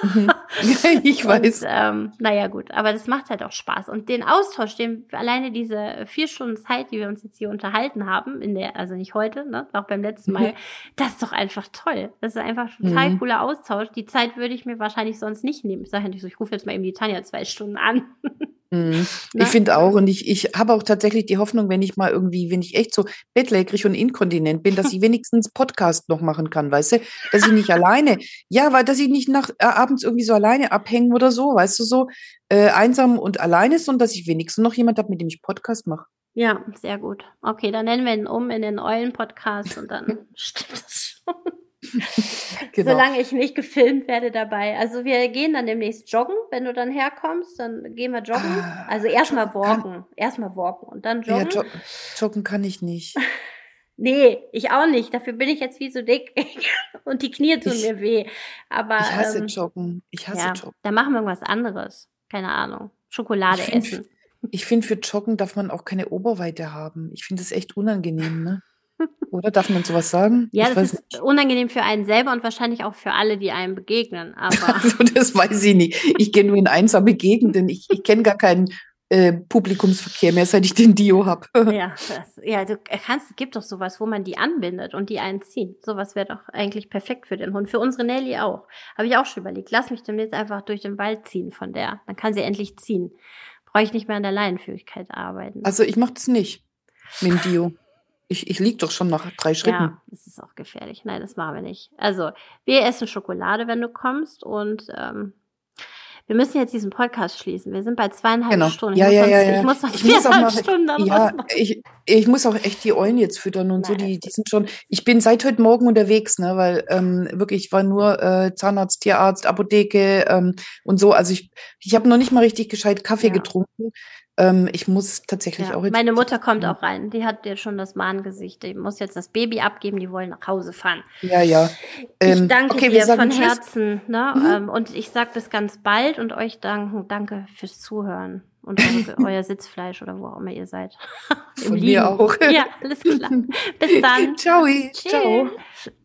S2: Ich weiß.
S1: Und, naja, gut, aber das macht halt auch Spaß. Und den Austausch, alleine diese 4 Stunden Zeit, die wir uns jetzt hier unterhalten haben, also nicht heute, ne, auch beim letzten Mal, das ist doch einfach toll. Das ist einfach ein total cooler Austausch. Die Zeit würde ich mir wahrscheinlich sonst nicht nehmen. Ich sage ja nicht so, ich rufe jetzt mal eben die Tanja 2 Stunden an.
S2: Ich finde auch, und ich habe auch tatsächlich die Hoffnung, wenn ich echt so bettlägerig und inkontinent bin, dass ich wenigstens Podcast noch machen kann, weißt du? Dass ich nicht alleine, dass ich nicht abends irgendwie so alleine abhängen oder so, weißt du, so einsam und alleine ist, und dass ich wenigstens noch jemand habe, mit dem ich Podcast mache.
S1: Ja, sehr gut. Okay, dann nennen wir ihn um in den Eulen-Podcast und dann stimmt das schon. Genau. Solange ich nicht gefilmt werde dabei. Also wir gehen dann demnächst joggen, wenn du dann herkommst, dann gehen wir joggen. Also erstmal walken und dann joggen.
S2: Ja, joggen kann ich nicht.
S1: Nee, ich auch nicht. Dafür bin ich jetzt viel zu dick und die Knie tun mir weh. Aber
S2: ich hasse Joggen. Joggen.
S1: Dann machen wir irgendwas anderes. Keine Ahnung. Schokolade essen.
S2: Ich finde, für Joggen darf man auch keine Oberweite haben. Ich finde das echt unangenehm, ne? Oder darf man sowas sagen?
S1: Ja, das ist unangenehm für einen selber und wahrscheinlich auch für alle, die einem begegnen. Aber
S2: also, das weiß ich nicht. Ich gehe nur in einsame Gegenden. Ich kenne gar keinen Publikumsverkehr mehr, seit ich den Dio habe.
S1: Es gibt doch sowas, wo man die anbindet und die einzieht. Sowas wäre doch eigentlich perfekt für den Hund. Für unsere Nelly auch. Habe ich auch schon überlegt. Lass mich demnächst einfach durch den Wald ziehen von der. Dann kann sie endlich ziehen. Brauche ich nicht mehr an der Leinenführigkeit arbeiten.
S2: Also ich mache das nicht mit dem Dio. Ich liege doch schon nach 3 Schritten.
S1: Ja, das ist auch gefährlich. Nein, das machen wir nicht. Also, wir essen Schokolade, wenn du kommst. Und wir müssen jetzt diesen Podcast schließen. Wir sind bei 2,5 Stunden. Ich muss noch 4,5 Stunden dann machen.
S2: Ich muss auch echt die Eulen jetzt füttern und so. Die sind schon. Ich bin seit heute Morgen unterwegs, ne, weil wirklich, ich war nur Zahnarzt, Tierarzt, Apotheke und so. Also ich habe noch nicht mal richtig gescheit Kaffee getrunken. Ich muss tatsächlich auch jetzt.
S1: Meine Mutter kommt auch rein. Die hat dir schon das Mahngesicht. Die muss jetzt das Baby abgeben. Die wollen nach Hause fahren.
S2: Ja.
S1: Ich danke dir von Herzen. Ne? Und ich sag bis ganz bald und euch danke fürs Zuhören. Und euer Sitzfleisch oder wo auch immer ihr seid.
S2: Von mir auch.
S1: Ja, alles klar. Bis dann.
S2: Ciao. Ciao.